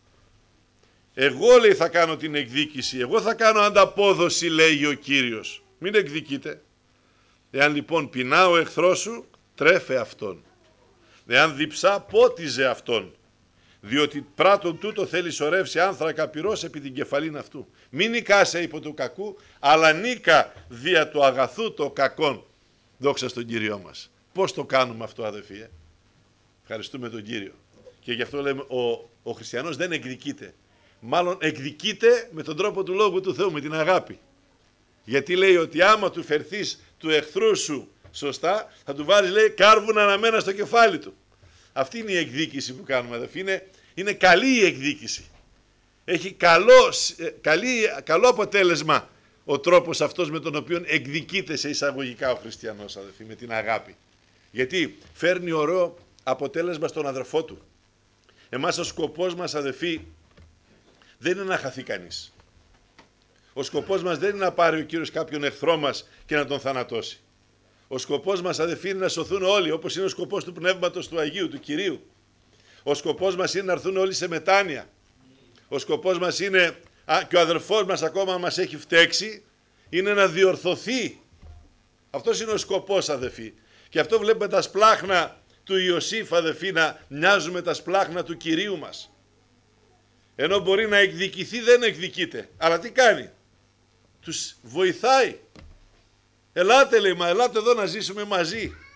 Εγώ, λέει, θα κάνω την εκδίκηση. Εγώ θα κάνω ανταπόδοση, λέγει ο Κύριος. Μην εκδικείτε. Εάν λοιπόν πεινά ο εχθρός σου, τρέφε αυτόν. Εάν διψά, πότιζε αυτόν. Διότι πράτον τούτο θέλει σωρεύσει άνθρακα πυρός επί την κεφαλήν αυτού. Μην νικάσαι υπό του κακού, αλλά νίκα δια του αγαθού το κακόν. Δόξα στον Κύριό μας. Πώς το κάνουμε αυτό, αδελφοί? Ε? Ευχαριστούμε τον Κύριο. Και γι' αυτό λέμε, ο, ο χριστιανός δεν εκδικείται. Μάλλον εκδικείται με τον τρόπο του Λόγου του Θεού, με την αγάπη. Γιατί λέει ότι άμα του φερθείς του εχθρού σου σωστά, θα του βάλεις, λέει, κάρβουνα αναμένα στο κεφάλι του. Αυτή είναι η εκδίκηση που κάνουμε, αδελφοί. Είναι, είναι καλή η εκδίκηση. Έχει καλό, καλή, καλό αποτέλεσμα ο τρόπος αυτός με τον οποίο εκδικείται σε εισαγωγικά ο χριστιανός, αδελφοί, με την αγάπη. Γιατί φέρνει ωραίο αποτέλεσμα στον αδερφό του. Εμάς ο σκοπός μας, αδελφοί, δεν είναι να χαθεί κανείς. Ο σκοπός μας δεν είναι να πάρει ο Κύριος κάποιον εχθρό μας και να τον θανατώσει. Ο σκοπός μας, αδελφοί, είναι να σωθούν όλοι, όπως είναι ο σκοπός του Πνεύματος του Αγίου, του Κυρίου. Ο σκοπός μας είναι να έρθουν όλοι σε μετάνοια. Ο σκοπός μας είναι, α, και ο αδερφός μας ακόμα μας έχει φταίξει, είναι να διορθωθεί. Αυτός είναι ο σκοπός, αδελφοί. Και αυτό βλέπουμε τα σπλάχνα του Ιωσήφ, αδελφοί, να μοιάζουν με τα σπλάχνα του Κυρίου μας. Ενώ μπορεί να εκδικηθεί, δεν εκδικείται. Αλλά τι κάνει? Τους βοηθάει. Ελάτε, λέει, μα ελάτε εδώ να ζήσουμε μαζί.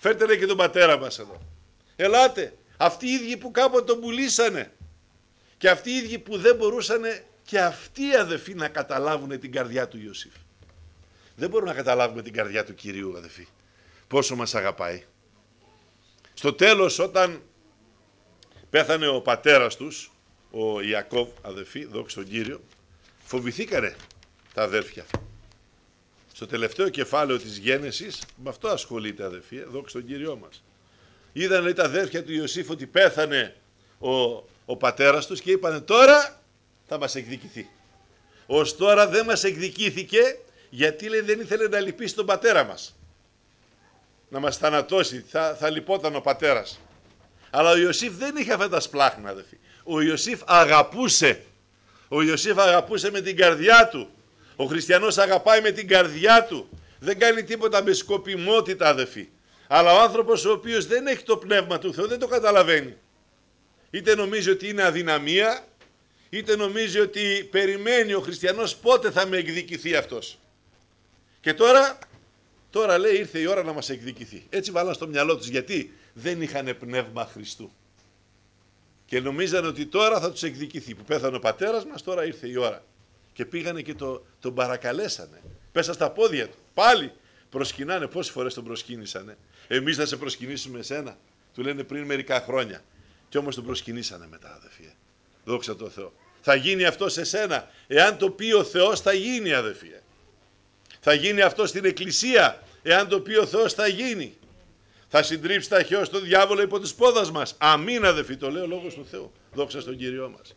Φέρτε λέει και τον πατέρα μας εδώ. Ελάτε. Αυτοί οι ίδιοι που κάποτε τον πουλήσανε. Και αυτοί οι ίδιοι που δεν μπορούσαν και αυτοί οι αδελφοί να καταλάβουν την καρδιά του Ιωσήφ. Δεν μπορούμε να καταλάβουμε την καρδιά του Κυρίου, αδελφοί. Πόσο μας αγαπάει. Στο τέλος, όταν πέθανε ο πατέρας τους, ο Ιακώβ, αδελφοί, δόξα τον Κύριο, φοβηθήκανε τα αδέρφια. Στο τελευταίο κεφάλαιο της Γένεσης, με αυτό ασχολείται, αδελφοί, δόξα τον Κύριό μας. Είδαν λέει, τα αδέρφια του Ιωσήφ ότι πέθανε ο, ο πατέρας τους και είπανε τώρα θα μας εκδικηθεί. Ως τώρα δεν μας εκδικήθηκε γιατί λέει, δεν ήθελε να λυπήσει τον πατέρα μας. Να μας θανατώσει, θα, θα λυπόταν ο πατέρας. Αλλά ο Ιωσήφ δεν είχε αυτά τα σπλάχνα, αδελφοί. Ο Ιωσήφ αγαπούσε. Ο Ιωσήφ αγαπούσε με την καρδιά του. Ο χριστιανός αγαπάει με την καρδιά του. Δεν κάνει τίποτα με σκοπιμότητα, αδελφοί. Αλλά ο άνθρωπος ο οποίος δεν έχει το πνεύμα του Θεού δεν το καταλαβαίνει. Είτε νομίζει ότι είναι αδυναμία, είτε νομίζει ότι περιμένει ο χριστιανός πότε θα με εκδικηθεί αυτός. Και τώρα, τώρα λέει ήρθε η ώρα να μας εκδικηθεί. Έτσι βάλαν στο μυαλό τους γιατί δεν είχαν πνεύμα Χριστού. Και νομίζαν ότι τώρα θα τους εκδικηθεί. Που πέθανε ο πατέρας μας, τώρα ήρθε η ώρα. Και πήγανε και το, τον παρακαλέσανε. Πέσα στα πόδια του. Πάλι προσκυνάνε. Πόσες φορές τον προσκύνησανε. Εμείς θα σε προσκυνήσουμε εσένα. Του λένε πριν μερικά χρόνια. Και όμως τον προσκυνήσανε μετά, αδελφοί. Δόξα τω Θεώ. Θα γίνει αυτό σε σένα. Εάν το πει ο Θεός θα γίνει, αδελφοί. Θα γίνει αυτό στην εκκλησία. Εάν το πει ο Θεός θα γίνει. Θα συντρίψει τα χεώς τον διάβολο υπό τις πόδας μας. Αμήν, αδελφοί. Το λέει ο λόγος του Θεού. Δόξα στον Κύριό μας.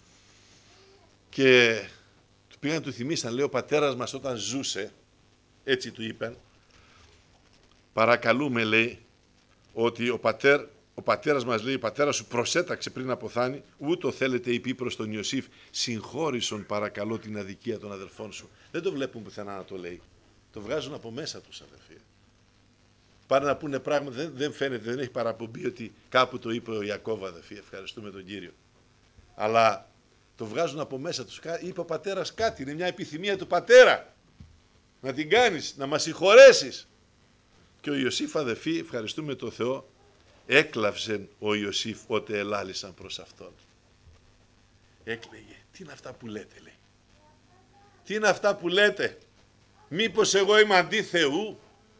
Και του πήγαν του θυμίσαν, λέει ο πατέρας μας όταν ζούσε, έτσι του είπαν, παρακαλούμε, λέει, ότι ο, πατέρ, ο πατέρας μας, λέει, ο πατέρας σου προσέταξε πριν αποθάνει, ούτω θέλετε είπε προς τον Ιωσήφ, συγχώρησον παρακαλώ την αδικία των αδελφών σου. Δεν το βλέπουν πουθενά να το λέει. Το βγάζουν από μέσα τους, αδελφοί. Πάνε να πούνε πράγματα, δεν, δεν φαίνεται, δεν έχει παραπομπή ότι κάπου το είπε ο Ιακώβ, αδελφοί. Ευχαριστούμε τον Κύριο. Αλλά το βγάζουν από μέσα τους. Είπε ο πατέρας κάτι, είναι μια επιθυμία του πατέρα. Να την κάνεις, να μας συγχωρέσεις. Και ο Ιωσήφ, αδελφοί, ευχαριστούμε τον Θεό, έκλαψε ο Ιωσήφ ότε ελάλησαν προς αυτόν. Έκλαιγε. Τι είναι αυτά που λέτε, λέει. Τι είναι αυτά που λέτε. Μήπως εγώ είμαι αντί Θεού.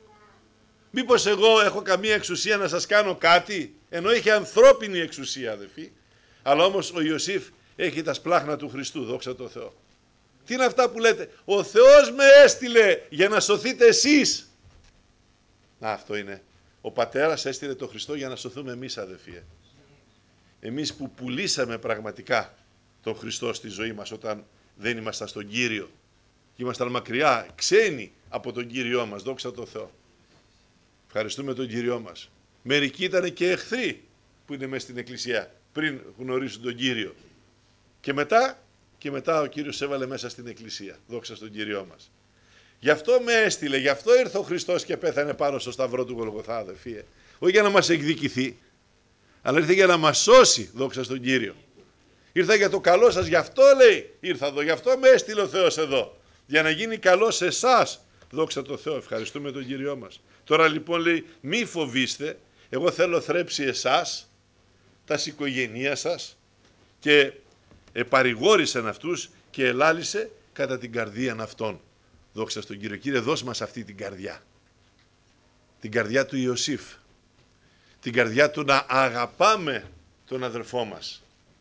Μήπως εγώ έχω καμία εξουσία να σας κάνω κάτι. Ενώ είχε ανθρώπινη εξουσία, αδελφοί. Αλλά όμως ο Ιωσήφ έχει τα σπλάχνα του Χριστού, δόξα τω Θεώ. Τι είναι αυτά που λέτε. Ο Θεός με έστειλε για να σωθείτε εσείς. Να, αυτό είναι. Ο πατέρας έστειλε τον Χριστό για να σωθούμε εμείς, αδελφοί. Εμείς που πουλήσαμε πραγματικά τον Χριστό στη ζωή μας όταν δεν ήμασταν στον Κύριο. Και ήμασταν μακριά, ξένοι από τον Κύριό μας, δόξα τω Θεώ. Ευχαριστούμε τον Κύριό μας. Μερικοί ήταν και εχθροί που είναι μέσα στην Εκκλησία πριν γνωρίσουν τον Κύριο. Και μετά, και μετά ο Κύριος έβαλε μέσα στην Εκκλησία. Δόξα στον Κύριό μας. Γι' αυτό με έστειλε, γι' αυτό ήρθε ο Χριστός και πέθανε πάνω στο σταυρό του Γολγοθά, αδελφοί. Όχι για να μας εκδικηθεί, αλλά ήρθε για να μας σώσει, δόξα στον Κύριο. Ήρθα για το καλό σας, γι' αυτό λέει, ήρθα εδώ, γι' αυτό με έστειλε ο Θεός εδώ. Για να γίνει καλό σε εσάς, δόξα τω Θεώ, ευχαριστούμε τον Κύριό μας. Τώρα λοιπόν λέει, μη φοβήστε, εγώ θέλω θρέψει εσάς, τα οικογένεια σας και επαρηγόρησαν αυτούς και ελάλησε κατά την καρδίαν αυτών. Δόξα στον Κύριο. Κύριε, δώσ' μας αυτή την καρδιά. Την καρδιά του Ιωσήφ. Την καρδιά του να αγαπάμε τον αδελφό μας.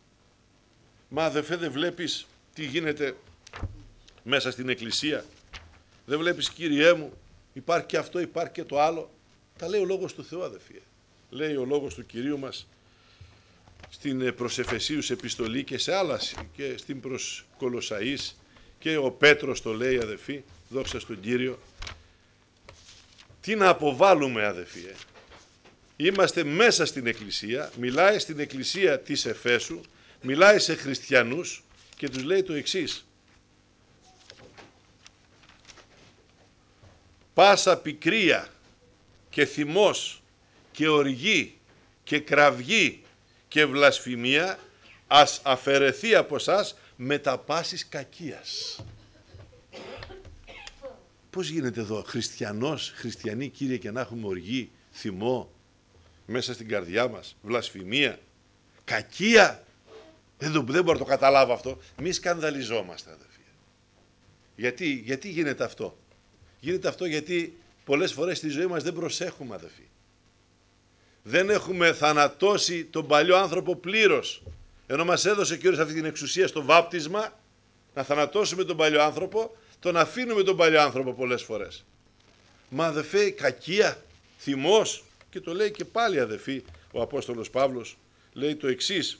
Μα αδελφέ, δεν βλέπεις τι γίνεται μέσα στην εκκλησία. Δεν βλέπεις, Κύριέ μου, υπάρχει και αυτό, υπάρχει και το άλλο. Τα λέει ο λόγος του Θεού, αδελφοί. Λέει ο λόγος του Κυρίου μας στην προς Εφεσίους επιστολή και σε άλλα, και στην προς Κολοσσαείς, και ο Πέτρος το λέει, αδελφοί, δόξα στον Κύριο. Τι να αποβάλουμε, αδελφοί. Ε? Είμαστε μέσα στην εκκλησία, μιλάει στην εκκλησία της Εφέσου, μιλάει σε χριστιανούς και τους λέει το εξής. Πάσα πικρία και θυμός και οργή και κραυγή και βλασφημία ας αφαιρεθεί από σας με τα πάσης κακίας. Πώς γίνεται εδώ χριστιανός, χριστιανοί, Κύριε, και να έχουμε οργή, θυμό μέσα στην καρδιά μας, βλασφημία, κακία. Δεν, το, δεν μπορώ να το καταλάβω αυτό. Μη σκανδαλιζόμαστε, αδελφοί. Γιατί, γιατί γίνεται αυτό? Γίνεται αυτό γιατί πολλές φορές στη ζωή μας δεν προσέχουμε, αδελφοί. Δεν έχουμε θανατώσει τον παλιό άνθρωπο πλήρως. Ενώ μας έδωσε ο Κύριος αυτή την εξουσία στο βάπτισμα, να θανατώσουμε τον παλιό άνθρωπο, τον αφήνουμε τον παλιό άνθρωπο πολλές φορές. Μα αδελφέ, κακία, θυμός, και το λέει και πάλι, αδελφοί, ο Απόστολος Παύλος, λέει το εξής.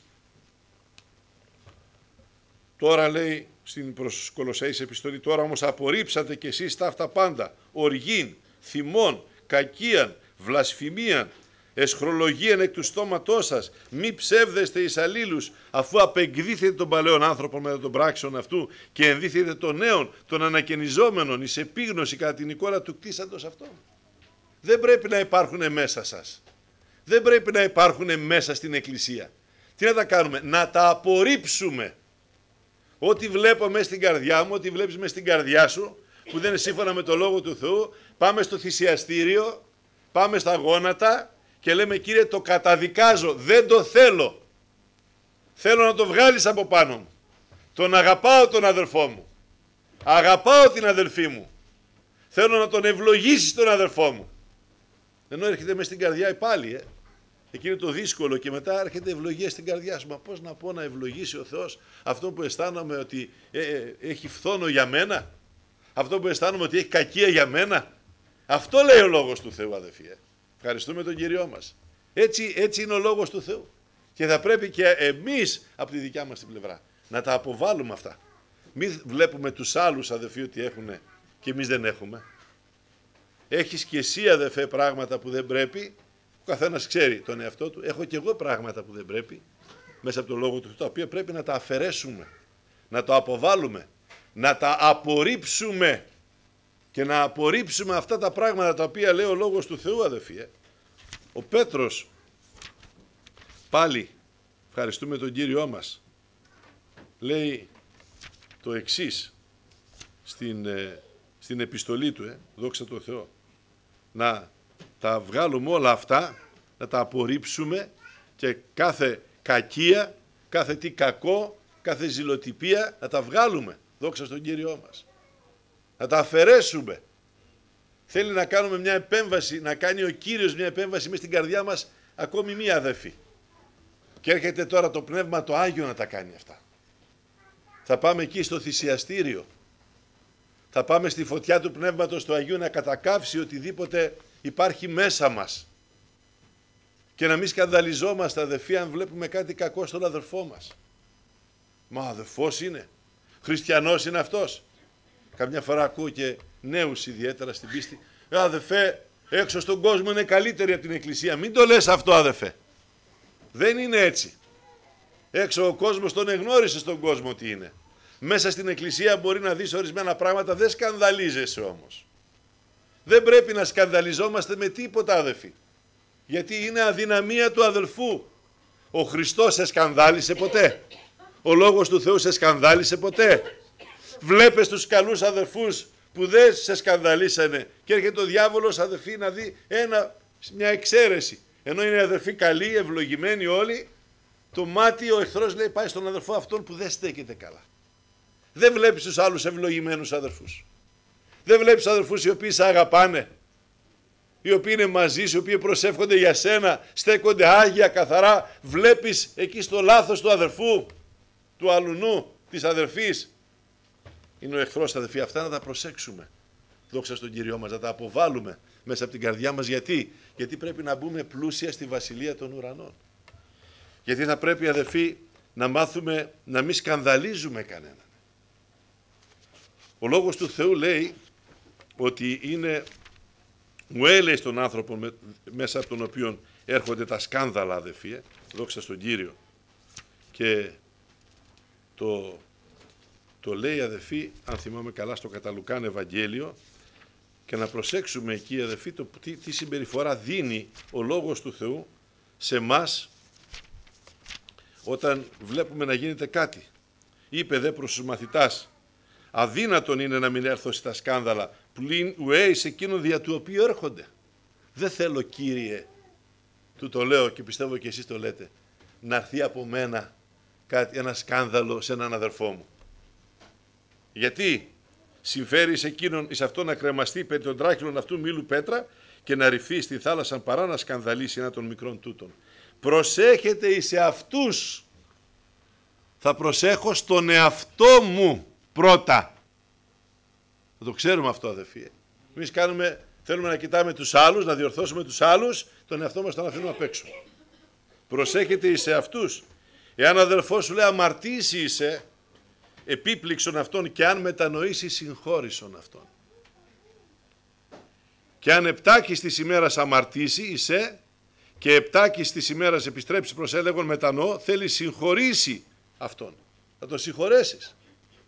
Τώρα λέει στην προς Κολοσσαίους επιστολή, τώρα όμως απορρίψατε κι εσείς τα αυτά πάντα, οργήν, θυμών, κακίαν, βλασφημίαν, εσχρολογίαν εκ του στόματός σας, μη ψεύδεστε εις αλλήλους, αφού απεκδίθετε τον παλαιόν άνθρωπο μετά των πράξεων αυτού και ενδύθετε τον νέον, τον ανακαινιζόμενον εις επίγνωση κατά την εικόνα του κτίσαντος αυτό. Δεν πρέπει να υπάρχουν μέσα σας. Δεν πρέπει να υπάρχουν μέσα στην Εκκλησία. Τι να τα κάνουμε? Να τα απορρίψουμε. Ό,τι βλέπω μέσα στην καρδιά μου, ό,τι βλέπεις μέσα στην καρδιά σου, που δεν είναι σύμφωνα με το Λόγο του Θεού, πάμε στο θυσιαστήριο, πάμε στα γόνατα και λέμε, Κύριε, το καταδικάζω, δεν το θέλω. Θέλω να το βγάλεις από πάνω μου. Τον αγαπάω τον αδελφό μου. Αγαπάω την αδελφή μου. Θέλω να τον ευλογήσεις τον αδελφό μου. Ενώ έρχεται μέσα στην καρδιά πάλι, ε. Εκεί είναι το δύσκολο και μετά έρχεται ευλογία στην καρδιά σου. Μα πώς να πω να ευλογήσει ο Θεός αυτό που αισθάνομαι ότι ε, ε, έχει φθόνο για μένα, αυτό που αισθάνομαι ότι έχει κακία για μένα. Αυτό λέει ο Λόγος του Θεού, αδελφοί. Ε. Ευχαριστούμε τον Κύριό μας. Έτσι, έτσι είναι ο Λόγος του Θεού. Και θα πρέπει και εμείς από τη δικιά μας την πλευρά να τα αποβάλουμε αυτά. Μην βλέπουμε τους άλλους, αδελφοί, ότι έχουν και εμείς δεν έχουμε. Έχεις και εσύ, αδελφέ, πράγματα που δεν πρέπει. Ο καθένας ξέρει τον εαυτό του. Έχω και εγώ πράγματα που δεν πρέπει μέσα από τον Λόγο του Θεού, τα οποία πρέπει να τα αφαιρέσουμε, να τα αποβάλουμε, να τα απορρίψουμε και να απορρίψουμε αυτά τα πράγματα τα οποία λέει ο Λόγος του Θεού, αδελφοί. Ε. Ο Πέτρος, πάλι ευχαριστούμε τον Κύριό μας, λέει το εξής στην, ε, στην επιστολή του, ε, δόξα τω Θεώ, να τα βγάλουμε όλα αυτά, να τα απορρίψουμε και κάθε κακία, κάθε τι κακό, κάθε ζηλοτυπία να τα βγάλουμε, δόξα στον Κύριό μας. Να τα αφαιρέσουμε. Θέλει να κάνουμε μια επέμβαση, να κάνει ο Κύριος μια επέμβαση μες στην καρδιά μας, ακόμη μία, αδελφή. Και έρχεται τώρα το Πνεύμα το Άγιο να τα κάνει αυτά. Θα πάμε εκεί στο θυσιαστήριο. Θα πάμε στη φωτιά του Πνεύματος του Αγίου να κατακάψει οτιδήποτε υπάρχει μέσα μας. Και να μην σκανδαλιζόμαστε, αδελφοί, αν βλέπουμε κάτι κακό στον αδελφό μας. Μα αδελφός είναι, χριστιανός είναι αυτός. Καμιά φορά ακούω και νέους ιδιαίτερα στην πίστη. Ε, αδελφέ, έξω στον κόσμο είναι καλύτερη από την Εκκλησία. Μην το λες αυτό, αδελφέ. Δεν είναι έτσι. Έξω ο κόσμος τον εγνώρισε στον κόσμο τι είναι. Μέσα στην Εκκλησία μπορεί να δεις ορισμένα πράγματα, δεν σκανδαλίζεσαι όμως. Δεν πρέπει να σκανδαλιζόμαστε με τίποτα, αδελφοί. Γιατί είναι αδυναμία του αδελφού. Ο Χριστός σε σκανδάλισε ποτέ? Ο Λόγος του Θεού σε σκανδάλισε ποτέ? Βλέπεις τους καλούς αδελφούς που δεν σε σκανδαλίσανε και έρχεται ο διάβολος, αδελφοί, να δει ένα, μια εξαίρεση. Ενώ είναι αδελφοί καλοί, ευλογημένοι όλοι, το μάτι ο εχθρός λέει πάει στον αδελφό αυτόν που δεν στέκεται καλά. Δεν βλέπεις τους άλλους ευλογημένους αδελφούς. Δεν βλέπεις αδελφούς οι οποίοι σε αγαπάνε, οι οποίοι είναι μαζί σου, οι οποίοι προσεύχονται για σένα, στέκονται άγια, καθαρά. Βλέπεις εκεί στο λάθος του αδελφού, του αλουνού, της αδελφής. Είναι ο εχθρός, αδελφοί, αυτά να τα προσέξουμε. Δόξα στον Κύριό μας, να τα αποβάλουμε μέσα από την καρδιά μας. Γιατί? Γιατί πρέπει να μπούμε πλούσια στη Βασιλεία των Ουρανών. Γιατί θα πρέπει, αδελφοί, να μάθουμε να μην σκανδαλίζουμε κανέναν. Ο Λόγος του Θεού λέει ότι είναι μουέλεης των άνθρωπων μέσα από τον οποίο έρχονται τα σκάνδαλα, αδελφοί, δόξα στον Κύριο. Και το, το λέει, αδελφοί, αν θυμάμαι καλά, στο κατά Λουκάν Ευαγγέλιο, και να προσέξουμε εκεί, αδελφοί, το, τι, τι συμπεριφορά δίνει ο Λόγος του Θεού σε μας όταν βλέπουμε να γίνεται κάτι. Είπε δε προς τους μαθητάς, αδύνατον είναι να μην έρθω στα σκάνδαλα, πλην ουέ εις εκείνον δια του οποίου έρχονται. Δεν θέλω, Κύριε, του το λέω και πιστεύω και εσείς το λέτε, να έρθει από μένα κάτι, ένα σκάνδαλο σε έναν αδερφό μου. Γιατί συμφέρει σε εκείνον εις αυτό να κρεμαστεί περί των τράχυλων αυτού μήλου πέτρα και να ρηφθεί στη θάλασσα παρά να σκανδαλίσει ένα των μικρών τούτων. Προσέχετε εις αυτούς. Θα προσέχω στον εαυτό μου πρώτα. Θα το ξέρουμε αυτό, αδερφοί. Εμείς κάνουμε, θέλουμε να κοιτάμε τους άλλους, να διορθώσουμε τους άλλους, τον εαυτό μας τον αφήνουμε απ' έξω. Προσέχετε εις αυτούς. Εάν ο αδερφός σου λέει αμαρτήσει είσαι, επίπληξον αυτόν, και αν μετανοήσει συγχώρησον αυτόν. Και αν επτάκης της ημέρας αμαρτήσει είσαι, και επτάκης της ημέρας επιστρέψει προς έλεγον μετανοώ, θέλει συγχωρήσει αυτόν. Θα τον συγχωρέσεις.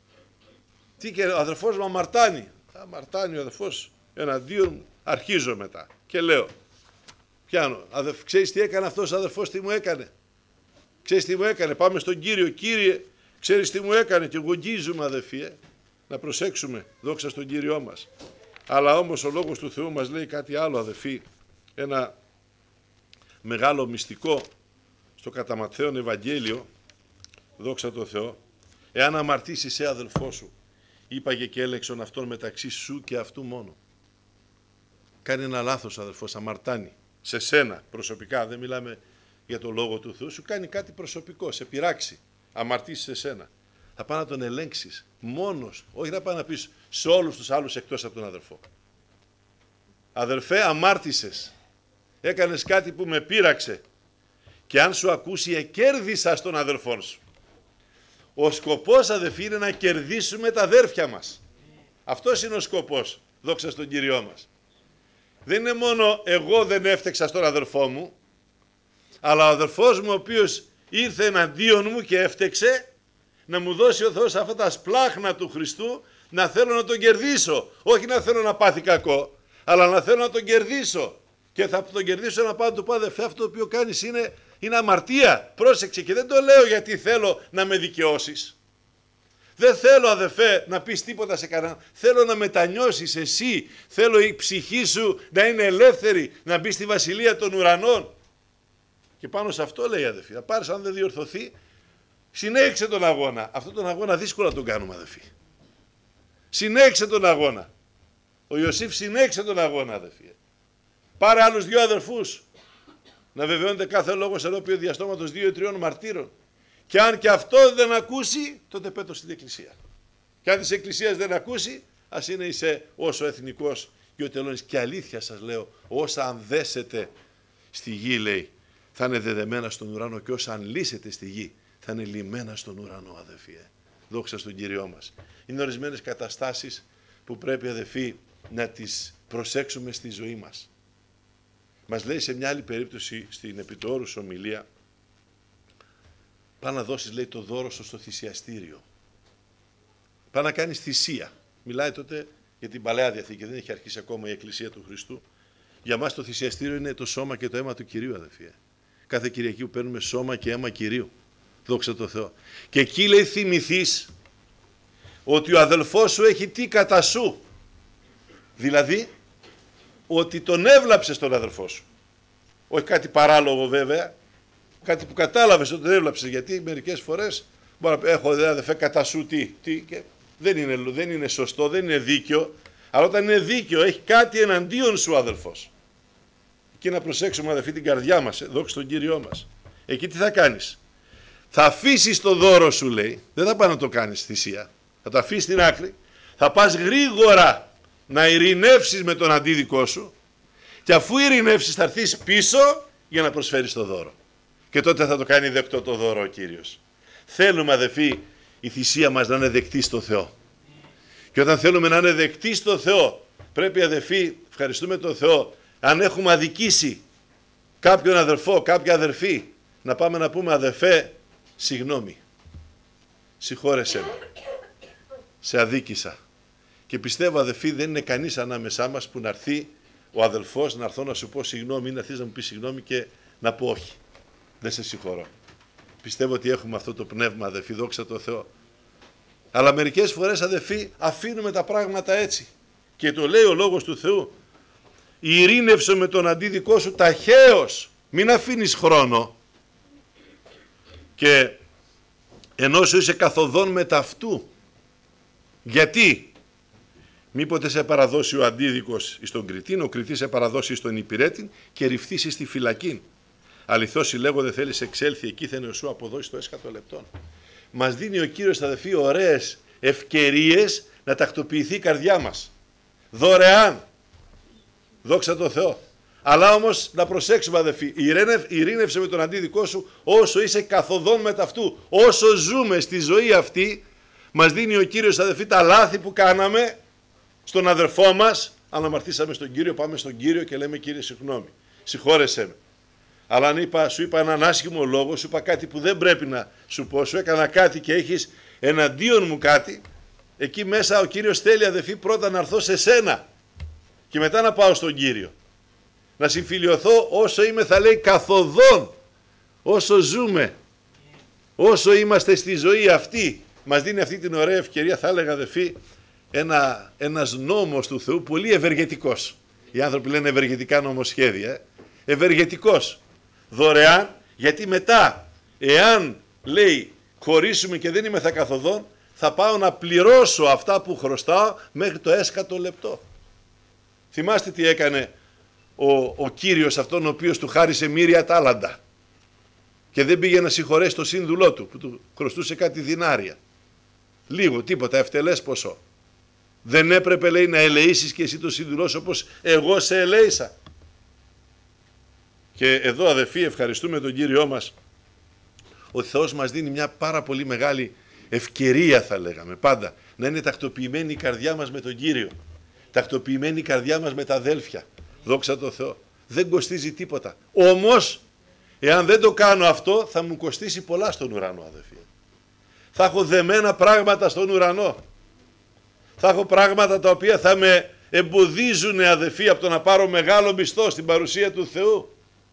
Τι, και ο αδερφός μου αμαρτάνει. Αμαρτάνει ο αδερφός εναντίον μου. Αρχίζω μετά και λέω, πιάνω, αδερφ, ξέρεις τι έκανε αυτός ο αδερφός, τι μου έκανε. Ξέρεις τι μου έκανε, πάμε στον Κύριο, Κύριε, ξέρεις τι μου έκανε, και γογγίζουμε, αδερφοί, ε? Να προσέξουμε, δόξα στον Κύριό μας. Αλλά όμως ο Λόγος του Θεού μας λέει κάτι άλλο, αδερφοί, ένα μεγάλο μυστικό στο κατά Ματθαίον Ευαγγέλιο, δόξα τω Θεώ. Εάν αμαρτήσεις σε αδελφό σου, είπαγε και έλεξον αυτόν μεταξύ σου και αυτού μόνο. Κάνει ένα λάθος αδελφός, αμαρτάνει σε σένα προσωπικά, δεν μιλάμε για το Λόγο του Θεού, σου κάνει κάτι προσωπικό, σε πειράξει, αμαρτήσει σε σένα. Θα πάει να τον ελέγξεις μόνος, όχι να πάει να πεις σε όλους τους άλλους εκτός από τον αδελφό. Αδελφέ, αμάρτησες, έκανες κάτι που με πείραξε, και αν σου ακούσει εκέρδισα στον αδελφόν σου. Ο σκοπός, αδελφοί, είναι να κερδίσουμε τα αδέρφια μας. Αυτός είναι ο σκοπός, δόξα στον Κύριό μας. Δεν είναι μόνο εγώ δεν έφτεξα στον αδελφό μου, αλλά ο αδελφός μου ο οποίος ήρθε εναντίον μου και έφτεξε, να μου δώσει ο Θεός αυτά τα σπλάχνα του Χριστού, να θέλω να τον κερδίσω. Όχι να θέλω να πάθει κακό, αλλά να θέλω να τον κερδίσω. Και θα τον κερδίσω να πάω να του πω, αδελφέ, αυτό το οποίο κάνεις είναι, είναι αμαρτία. Πρόσεξε, και δεν το λέω γιατί θέλω να με δικαιώσεις. Δεν θέλω, αδελφέ, να πεις τίποτα σε κανέναν. Θέλω να μετανιώσεις εσύ. Θέλω η ψυχή σου να είναι ελεύθερη, να μπει στη βασιλεία των ουρανών. Και πάνω σε αυτό λέει, αδελφοί, θα πάρεις, αν δεν διορθωθεί, συνέχισε τον αγώνα. Αυτόν τον αγώνα δύσκολα τον κάνουμε, αδελφοί. Συνέχισε τον αγώνα. Ο Ιωσήφ συνέχισε τον αγώνα, αδελφοί. Πάρε άλλους δύο αδελφούς, να βεβαιώνεται κάθε λόγος ενώπιον διαστόματος δύο ή τριών μαρτύρων. Και αν και αυτό δεν ακούσει, τότε πέτω στην εκκλησία. Και αν της εκκλησίας δεν ακούσει, ας είναι είσαι όσο εθνικός και ο τελώνης. Και αλήθεια σας λέω, όσα αν δέσετε στη γη, λέει, θα είναι δεδεμένα στον ουρανό, και όσα αν λύσετε στη γη, θα είναι λυμμένα στον ουρανό, αδελφοί. Ε. Δόξα στον Κύριό μας. Είναι ορισμένες καταστάσεις που πρέπει, αδελφοί, να τις προσέξουμε στη ζωή μας. Μας λέει σε μια άλλη περίπτωση στην επιτόρους ομιλία, πά να δώσεις, λέει, το δώρο σου στο θυσιαστήριο. Πά να κάνεις θυσία. Μιλάει τότε για την Παλαιά Διαθήκη, δεν έχει αρχίσει ακόμα η Εκκλησία του Χριστού. Για μας το θυσιαστήριο είναι το σώμα και το αίμα του Κυρίου, αδελφοί. Κάθε Κυριακή που παίρνουμε σώμα και αίμα Κυρίου. Δόξα τω Θεώ. Και εκεί, λέει, θυμηθείς ότι ο αδελφός σου έχει τι κατά σου. Δηλαδή, ότι τον έβλαψες τον αδελφό σου. Όχι κάτι παράλογο βέβαια, κάτι που κατάλαβες ότι τον έβλαψες, γιατί μερικές φορές μπορώ να έχω, δε, αδελφέ, κατά σου τι, τι και δεν είναι, δεν είναι σωστό, δεν είναι δίκαιο, αλλά όταν είναι δίκαιο έχει κάτι εναντίον σου αδελφός. Εκεί να προσέξουμε, αδελφοί, την καρδιά μας, δόξα στον Κύριό μας. Εκεί τι θα κάνεις? Θα αφήσεις το δώρο σου, λέει, δεν θα πάει να το κάνεις θυσία, θα το αφήσεις στην άκρη, θα πας γρήγορα να ειρηνεύσεις με τον αντίδικό σου, και αφού ειρηνεύσεις θα έρθεις πίσω για να προσφέρεις το δώρο. Και τότε θα το κάνει δεκτό το δώρο ο Κύριος. Θέλουμε, αδελφοί, η θυσία μας να είναι δεκτή στο Θεό. Και όταν θέλουμε να είναι δεκτή στο Θεό, πρέπει, αδελφοί, ευχαριστούμε τον Θεό, αν έχουμε αδικήσει κάποιον αδελφό, κάποια αδελφή, να πάμε να πούμε, αδελφέ, συγγνώμη, συγχώρεσέ με, σε αδίκησα. Και πιστεύω, αδελφοί, δεν είναι κανείς ανάμεσά μας που να έρθει ο αδελφός να έρθω να σου πω συγγνώμη, ή να έρθεις να μου πει συγγνώμη και να πω όχι, δεν σε συγχωρώ. Πιστεύω ότι έχουμε αυτό το πνεύμα, αδελφοί, δόξα τω Θεώ. Αλλά μερικές φορές, αδελφοί, αφήνουμε τα πράγματα έτσι. Και το λέει ο Λόγος του Θεού. ειρήνευσε με τον αντίδικό σου ταχαίως, μην αφήνεις χρόνο. Και ενώ σου είσαι καθοδόν με ταυτού. Γιατί? Μήποτε σε παραδώσει ο αντίδικος εις τον κριτήν, ο κριτής σε παραδώσει εις τον υπηρέτην και ρυφθήσει στη φυλακή. Αληθώς λέγω θέλεις εξέλθει εκείθεν σου αποδώσει το έσχατο λεπτόν. Μας δίνει ο Κύριος, αδελφοί, ωραίες ευκαιρίες να τακτοποιηθεί η καρδιά μας. Δωρεάν. Δόξα τω Θεώ. Αλλά όμως να προσέξουμε, αδελφοί, ειρήνευσε με τον αντίδικό σου όσο είσαι καθοδόν με ταυτού. Όσο ζούμε στη ζωή αυτή, μας δίνει ο Κύριος, αδελφοί, τα λάθη που κάναμε στον αδερφό μας. Αν αμαρτήσαμε στον Κύριο, πάμε στον Κύριο και λέμε: Κύριε, συγγνώμη, συγχώρεσέ με. Αλλά αν είπα, σου είπα έναν άσχημο λόγο, σου είπα κάτι που δεν πρέπει να σου πω, σου έκανα κάτι και έχεις εναντίον μου κάτι, εκεί μέσα ο Κύριος θέλει, αδελφοί, πρώτα να έρθω σε σένα και μετά να πάω στον Κύριο. Να συμφιλιωθώ όσο είμαι, θα λέει, καθοδόν, όσο ζούμε, όσο είμαστε στη ζωή αυτή. Μας δίνει αυτή την ωραία ευκαιρία, θα έλεγα, αδελφοί, ένα, ένας νόμος του Θεού πολύ ευεργετικός. Οι άνθρωποι λένε ευεργετικά νομοσχέδια, ε? ευεργετικός, δωρεάν, γιατί μετά, εάν λέει χωρίσουμε και δεν είμαι θα καθοδόν, θα πάω να πληρώσω αυτά που χρωστάω μέχρι το έσκατο λεπτό. Θυμάστε τι έκανε ο, ο Κύριος αυτόν ο οποίος του χάρισε μοίρια τάλαντα και δεν πήγε να συγχωρέσει το σύνδουλό του που του χρωστούσε κάτι δινάρια. Λίγο, τίποτα, ευτελές ποσό. Δεν έπρεπε, λέει, να ελεήσεις και εσύ το σύνδουλό σου όπως εγώ σε ελέησα. Και εδώ, αδελφοί, ευχαριστούμε τον Κύριό μας. Ο Θεός μας δίνει μια πάρα πολύ μεγάλη ευκαιρία, θα λέγαμε, πάντα να είναι τακτοποιημένη η καρδιά μας με τον Κύριο. Τακτοποιημένη η καρδιά μας με τα αδέλφια. Δόξα τω Θεώ. Δεν κοστίζει τίποτα. Όμως, εάν δεν το κάνω αυτό, θα μου κοστίσει πολλά στον ουρανό, αδελφοί. Θα έχω δεμένα πράγματα στον ουρανό. Θα έχω πράγματα τα οποία θα με εμποδίζουν, αδελφοί, από το να πάρω μεγάλο μισθό στην παρουσία του Θεού.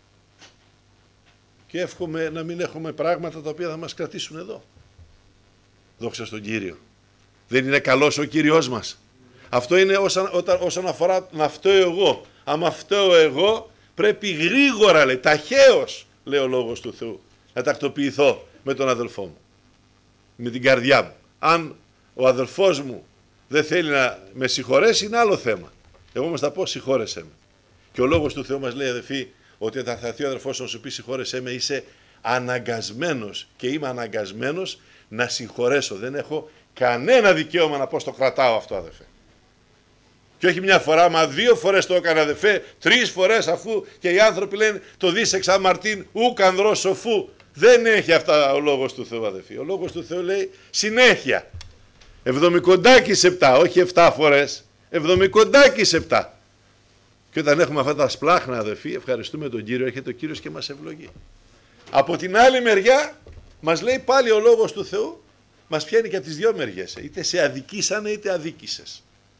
Και εύχομαι να μην έχουμε πράγματα τα οποία θα μας κρατήσουν εδώ. Δόξα στον Κύριο. Δεν είναι καλός ο Κύριος μας? Αυτό είναι όσον, όταν, όσον αφορά να φταίω εγώ. Άμα φταίω εγώ, πρέπει γρήγορα, λέει, ταχαίως, λέει ο λόγος του Θεού, να τακτοποιηθώ με τον αδελφό μου, με την καρδιά μου. Αν ο αδελφός μου δεν θέλει να με συγχωρέσει, είναι άλλο θέμα. Εγώ όμως θα πω: συγχώρεσέ με. Και ο λόγος του Θεού μας λέει, αδελφοί, ότι θα έρθει ο αδελφός να σου πει: συγχώρεσέ με, είσαι αναγκασμένος, και είμαι αναγκασμένος να συγχωρέσω. Δεν έχω κανένα δικαίωμα να πω στο κρατάω αυτό, αδελφέ. Και όχι μια φορά, μα δύο φορές το έκανα, αδελφέ, τρεις φορές, αφού και οι άνθρωποι λένε το δίσεξ αμαρτήν ουκ ανδρός σοφού. Δεν έχει αυτά ο λόγος του Θεού, αδελφοί. Ο λόγος του Θεού λέει συνέχεια. Εβδομικοντάκι σε επτά, όχι εφτά φορές. Εβδομικοντάκι σε επτά. Και όταν έχουμε αυτά τα σπλάχνα, αδελφοί, ευχαριστούμε τον Κύριο, έρχεται ο Κύριος και μας ευλογεί. Από την άλλη μεριά, μας λέει πάλι ο λόγος του Θεού, μας πιάνει και από τις δυο μεριές. Είτε σε αδικήσανε είτε αδίκησες.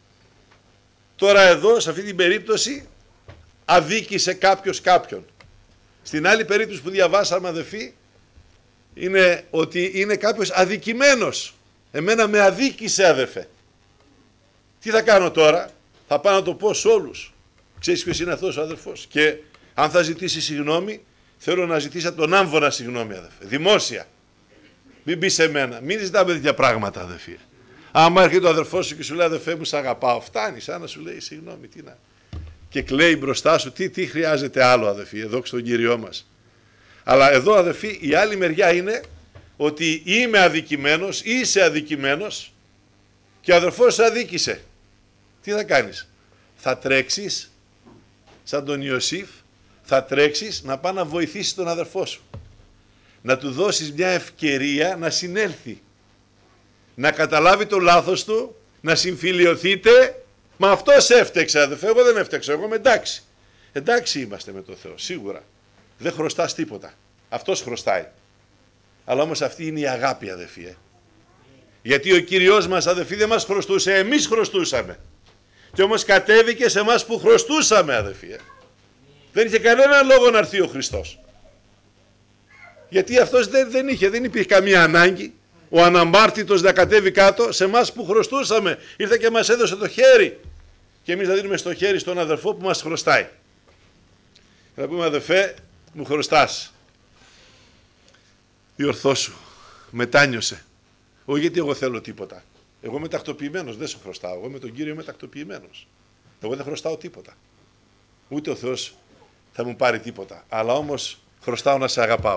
Τώρα εδώ, σε αυτή την περίπτωση, αδίκησε κάποιος κάποιον. Στην άλλη περίπτωση που διαβάσαμε, αδελφοί, είναι ότι είναι κάποιος αδικημένος. Εμένα με αδίκησε, αδελφέ. Τι θα κάνω τώρα? Θα πάω να το πω σε όλους. Ξέρεις ποιος είναι αυτός ο αδελφός? Και αν θα ζητήσει συγγνώμη, θέλω να ζητήσει από τον άμβονα συγγνώμη, αδελφέ. Δημόσια. Μην πει σε μένα. Μην ζητάμε τέτοια πράγματα, αδελφοί. Άμα έρχεται ο αδελφός σου και σου λέει: αδελφέ μου, σ' αγαπάω, φτάνει. Σαν να σου λέει: συγγνώμη, τι να. Και κλαίει μπροστά σου, τι, τι χρειάζεται άλλο, αδελφοί, εδώ στον Κύριό μας. Αλλά εδώ, αδελφοί, η άλλη μεριά είναι ότι είμαι αδικημένος, είσαι αδικημένος και ο αδελφός σε αδίκησε. Τι θα κάνεις? Θα τρέξεις σαν τον Ιωσήφ, θα τρέξεις να πάει να βοηθήσεις τον αδελφό σου. Να του δώσεις μια ευκαιρία να συνέλθει. Να καταλάβει το λάθος του, να συμφιλιωθείτε. Μα αυτός έφτεξε, αδελφέ, εγώ δεν έφτεξα, εγώ είμαι εντάξει. Εντάξει είμαστε με τον Θεό, σίγουρα. Δεν χρωστάς τίποτα. Αυτός χρωστάει. Αλλά όμως αυτή είναι η αγάπη, αδελφοί. Ε. Γιατί ο Κύριος μας, αδελφοί, δεν μας χρωστούσε, εμείς χρωστούσαμε. Και όμως κατέβηκε σε εμάς που χρωστούσαμε, αδελφοί. Ε. Δεν είχε κανένα λόγο να έρθει ο Χριστός. Γιατί αυτός δεν, δεν είχε, δεν υπήρχε καμία ανάγκη. Ο αναμάρτητος να κατέβει κάτω σε εμάς που χρωστούσαμε. Ήρθε και μας έδωσε το χέρι. και εμείς να δίνουμε στο χέρι στον αδερφό που μας χρωστάει. Να πούμε, αδερφέ, μου χρωστάς. Διορθώσου, μετάνιωσε. Όχι γιατί εγώ θέλω τίποτα. Εγώ είμαι τακτοποιημένος, δεν σου χρωστάω. Εγώ με τον Κύριο είμαι τακτοποιημένος. Εγώ δεν χρωστάω τίποτα. Ούτε ο Θεός θα μου πάρει τίποτα. Αλλά όμως χρωστάω να σε αγαπάω.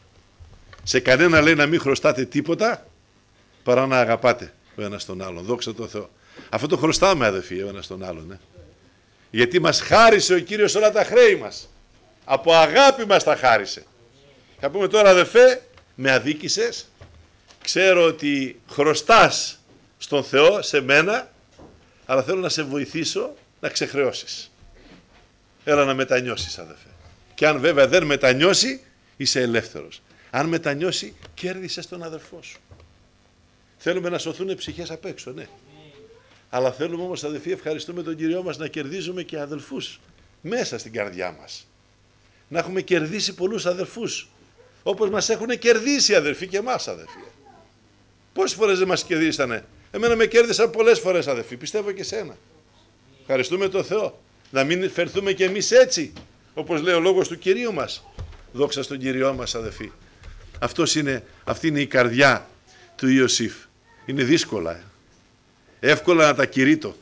Σε κανένα λέει να μην χρωστάτε τίποτα παρά να αγαπάτε ο ένας τον άλλον. Δόξα τω Θεώ. Αυτό το χρωστάμε, αδελφοί, ο ένας τον άλλον. Ε. Γιατί μας χάρισε ο Κύριος όλα τα χρέη μας. Από αγάπη μας τα χάρισε. Θα πούμε τώρα, αδελφέ, με αδίκησες. Ξέρω ότι χρωστάς στον Θεό, σε μένα, αλλά θέλω να σε βοηθήσω να ξεχρεώσεις. Έλα να μετανιώσεις, αδελφέ. Και αν βέβαια δεν μετανιώσει, είσαι ελεύθερος. Αν μετανιώσει, κέρδισες τον αδελφό σου. Θέλουμε να σωθούν ψυχές απ' έξω, ναι. Αλλά θέλουμε όμως, αδελφοί, ευχαριστούμε τον Κυριό μας, να κερδίζουμε και αδελφούς μέσα στην καρδιά μας. Να έχουμε κερδίσει πολλούς αδελφούς, όπως μας έχουν κερδίσει, αδελφοί, και εμάς, αδελφοί. Πόσες φορές δεν μας κερδίσανε? Εμένα με κέρδισαν πολλές φορές, αδελφοί, πιστεύω και σένα. Ευχαριστούμε τον Θεό. Να μην φερθούμε κι εμείς έτσι, όπως λέει ο λόγος του Κυρίου μας. Δόξα στον Κυριό μας, αδελφοί. Αυτός είναι, αυτή είναι η καρδιά του Ιωσήφ. Είναι δύσκολα. Ε. Εύκολα να τα κηρύττω.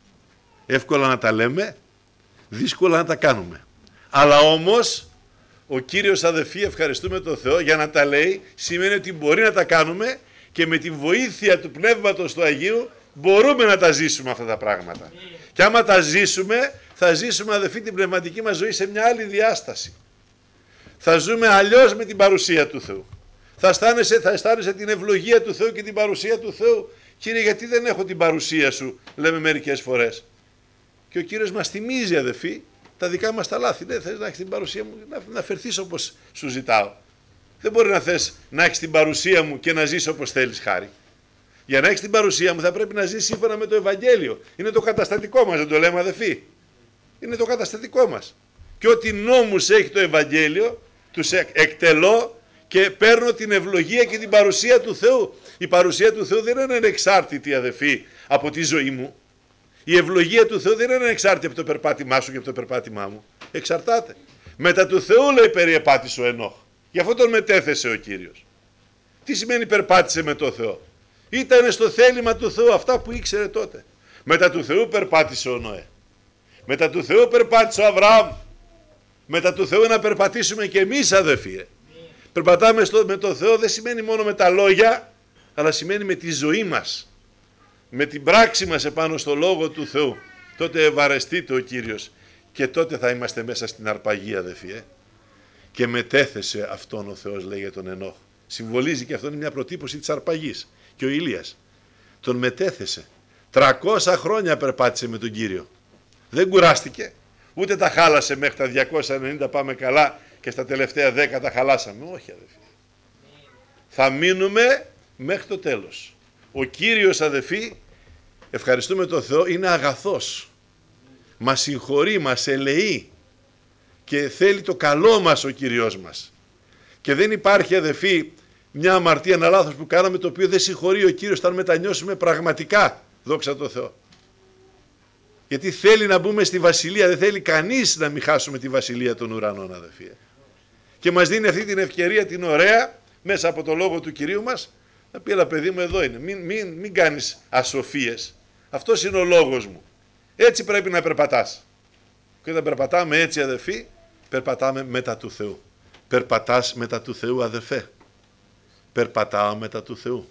Εύκολα να τα λέμε. Δύσκολα να τα κάνουμε. Αλλά όμως ο Κύριος, αδελφοί, ευχαριστούμε τον Θεό, για να τα λέει σημαίνει ότι μπορεί να τα κάνουμε και με τη βοήθεια του Πνεύματος του Αγίου μπορούμε να τα ζήσουμε αυτά τα πράγματα. Και άμα τα ζήσουμε, θα ζήσουμε, αδελφοί, την πνευματική μας ζωή σε μια άλλη διάσταση. Θα ζούμε αλλιώς με την παρουσία του Θεού. Θα αισθάνεσαι, θα αισθάνεσαι την ευλογία του Θεού και την παρουσία του Θεού. Κύριε, γιατί δεν έχω την παρουσία σου, λέμε μερικές φορές. Και ο Κύριος μας θυμίζει, αδελφοί, τα δικά μας τα λάθη. Δεν θες να έχεις την παρουσία μου, να, να φερθείς όπως σου ζητάω. Δεν μπορεί να θες να έχεις την παρουσία μου και να ζεις όπως θέλεις, χάρη. Για να έχεις την παρουσία μου θα πρέπει να ζεις σύμφωνα με το Ευαγγέλιο. Είναι το καταστατικό μας, δεν το λέμε, αδελφοί? Είναι το καταστατικό μας. Και ό,τι νόμους έχει το Ευαγγέλιο, τους εκτελώ και παίρνω την ευλογία και την παρουσία του Θεού. Η παρουσία του Θεού δεν είναι ανεξάρτητη, αδελφοί, από τη ζωή μου. Η ευλογία του Θεού δεν είναι ανεξάρτητη από το περπάτημά σου και από το περπάτημά μου. Εξαρτάται. Μετά του Θεού, λέει, περιεπάτησε ο Ενώχ. Γι' αυτό τον μετέθεσε ο Κύριος. Τι σημαίνει περπάτησε με το Θεό? Ήταν στο θέλημα του Θεού, αυτά που ήξερε τότε. Μετά του Θεού περπάτησε ο Νοέ. Μετά του Θεού περπάτησε ο Αβραάμ. Μετά του Θεού να περπατήσουμε και εμείς, αδελφοί. Ε. Περπατάμε στο, με το Θεό δεν σημαίνει μόνο με τα λόγια, αλλά σημαίνει με τη ζωή μας. Με την πράξη μας επάνω στο Λόγο του Θεού. Τότε ευαρεστείται ο Κύριος και τότε θα είμαστε μέσα στην αρπαγή, αδελφοί. Ε. Και μετέθεσε αυτόν ο Θεός, λέει, για τον Ενώχ. Συμβολίζει και αυτό, είναι μια προτύπωση της αρπαγής. Και ο Ηλίας τον μετέθεσε. τριακόσια χρόνια περπάτησε με τον Κύριο. Δεν κουράστηκε. Ούτε τα χάλασε μέχρι τα διακόσια ενενήντα, πάμε καλά, και στα τελευταία δέκα τα χαλάσαμε. Όχι, αδελφοί. Θα μείνουμε μέχρι το τέλος. Ο Κύριος, αδελφοί, ευχαριστούμε τον Θεό, είναι αγαθός. Μας συγχωρεί, μας ελεεί και θέλει το καλό μας ο Κύριος μας. Και δεν υπάρχει, αδελφοί, μια αμαρτία, ένα λάθος που κάναμε, το οποίο δεν συγχωρεί ο Κύριος όταν μετανιώσουμε πραγματικά. Δόξα τω Θεώ. Γιατί θέλει να μπούμε στη Βασιλεία, δεν θέλει κανείς να μην χάσουμε τη Βασιλεία των ουρανών, αδελφοί. Και μας δίνει αυτή την ευκαιρία την ωραία, μέσα από το λόγο του Κυρίου μας, να πει, έλα παιδί μου, εδώ είναι, μην, μην, μην κάνεις ασοφίες. Αυτός είναι ο λόγος μου. Έτσι πρέπει να περπατάς. Και όταν περπατάμε έτσι, αδελφοί, περπατάμε μετά του Θεού. Περπατάς μετά του Θεού, αδελφέ? Περπατάω μετά του Θεού.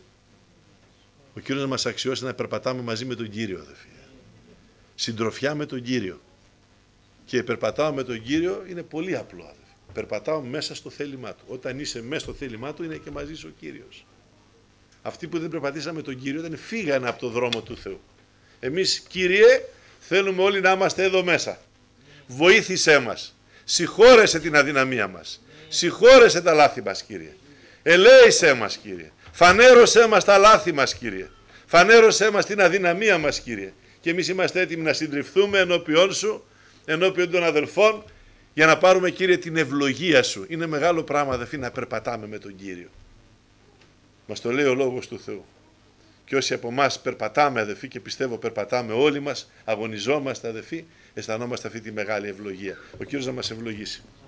Ο Κύριος μας αξιώσει να περπατάμε μαζί με τον Κύριο, αδελφοί. Συντροφιά με τον Κύριο. Και περπατάω με τον Κύριο είναι πολύ απλό, αδελφοί. Περπατάω μέσα στο θέλημά Του. Όταν είσαι μέσα στο θέλημά Του, είναι και μαζί σου ο Κύριος. Αυτοί που δεν περπατήσαμε τον Κύριο δεν φύγανε από το δρόμο του Θεού. Εμείς, Κύριε, θέλουμε όλοι να είμαστε εδώ μέσα. Βοήθησέ μας. Συγχώρεσε την αδυναμία μας. Συγχώρεσε τα λάθη μας, Κύριε. Ελέησέ μας, Κύριε. Φανέρωσέ μας τα λάθη μας, Κύριε. Φανέρωσέ μας την αδυναμία μας, Κύριε. Και εμείς είμαστε έτοιμοι να συντριφθούμε ενώπιόν Σου, ενώπιον των αδελφών, για να πάρουμε, Κύριε, την ευλογία Σου. Είναι μεγάλο πράγμα, αδελφοί, να περπατάμε με τον Κύριο. Μας το λέει ο Λόγος του Θεού. και όσοι από εμά περπατάμε, αδελφοί, και πιστεύω περπατάμε όλοι μας, αγωνιζόμαστε, αδελφοί, αισθανόμαστε αυτή τη μεγάλη ευλογία. Ο Κύριος να μας ευλογήσει.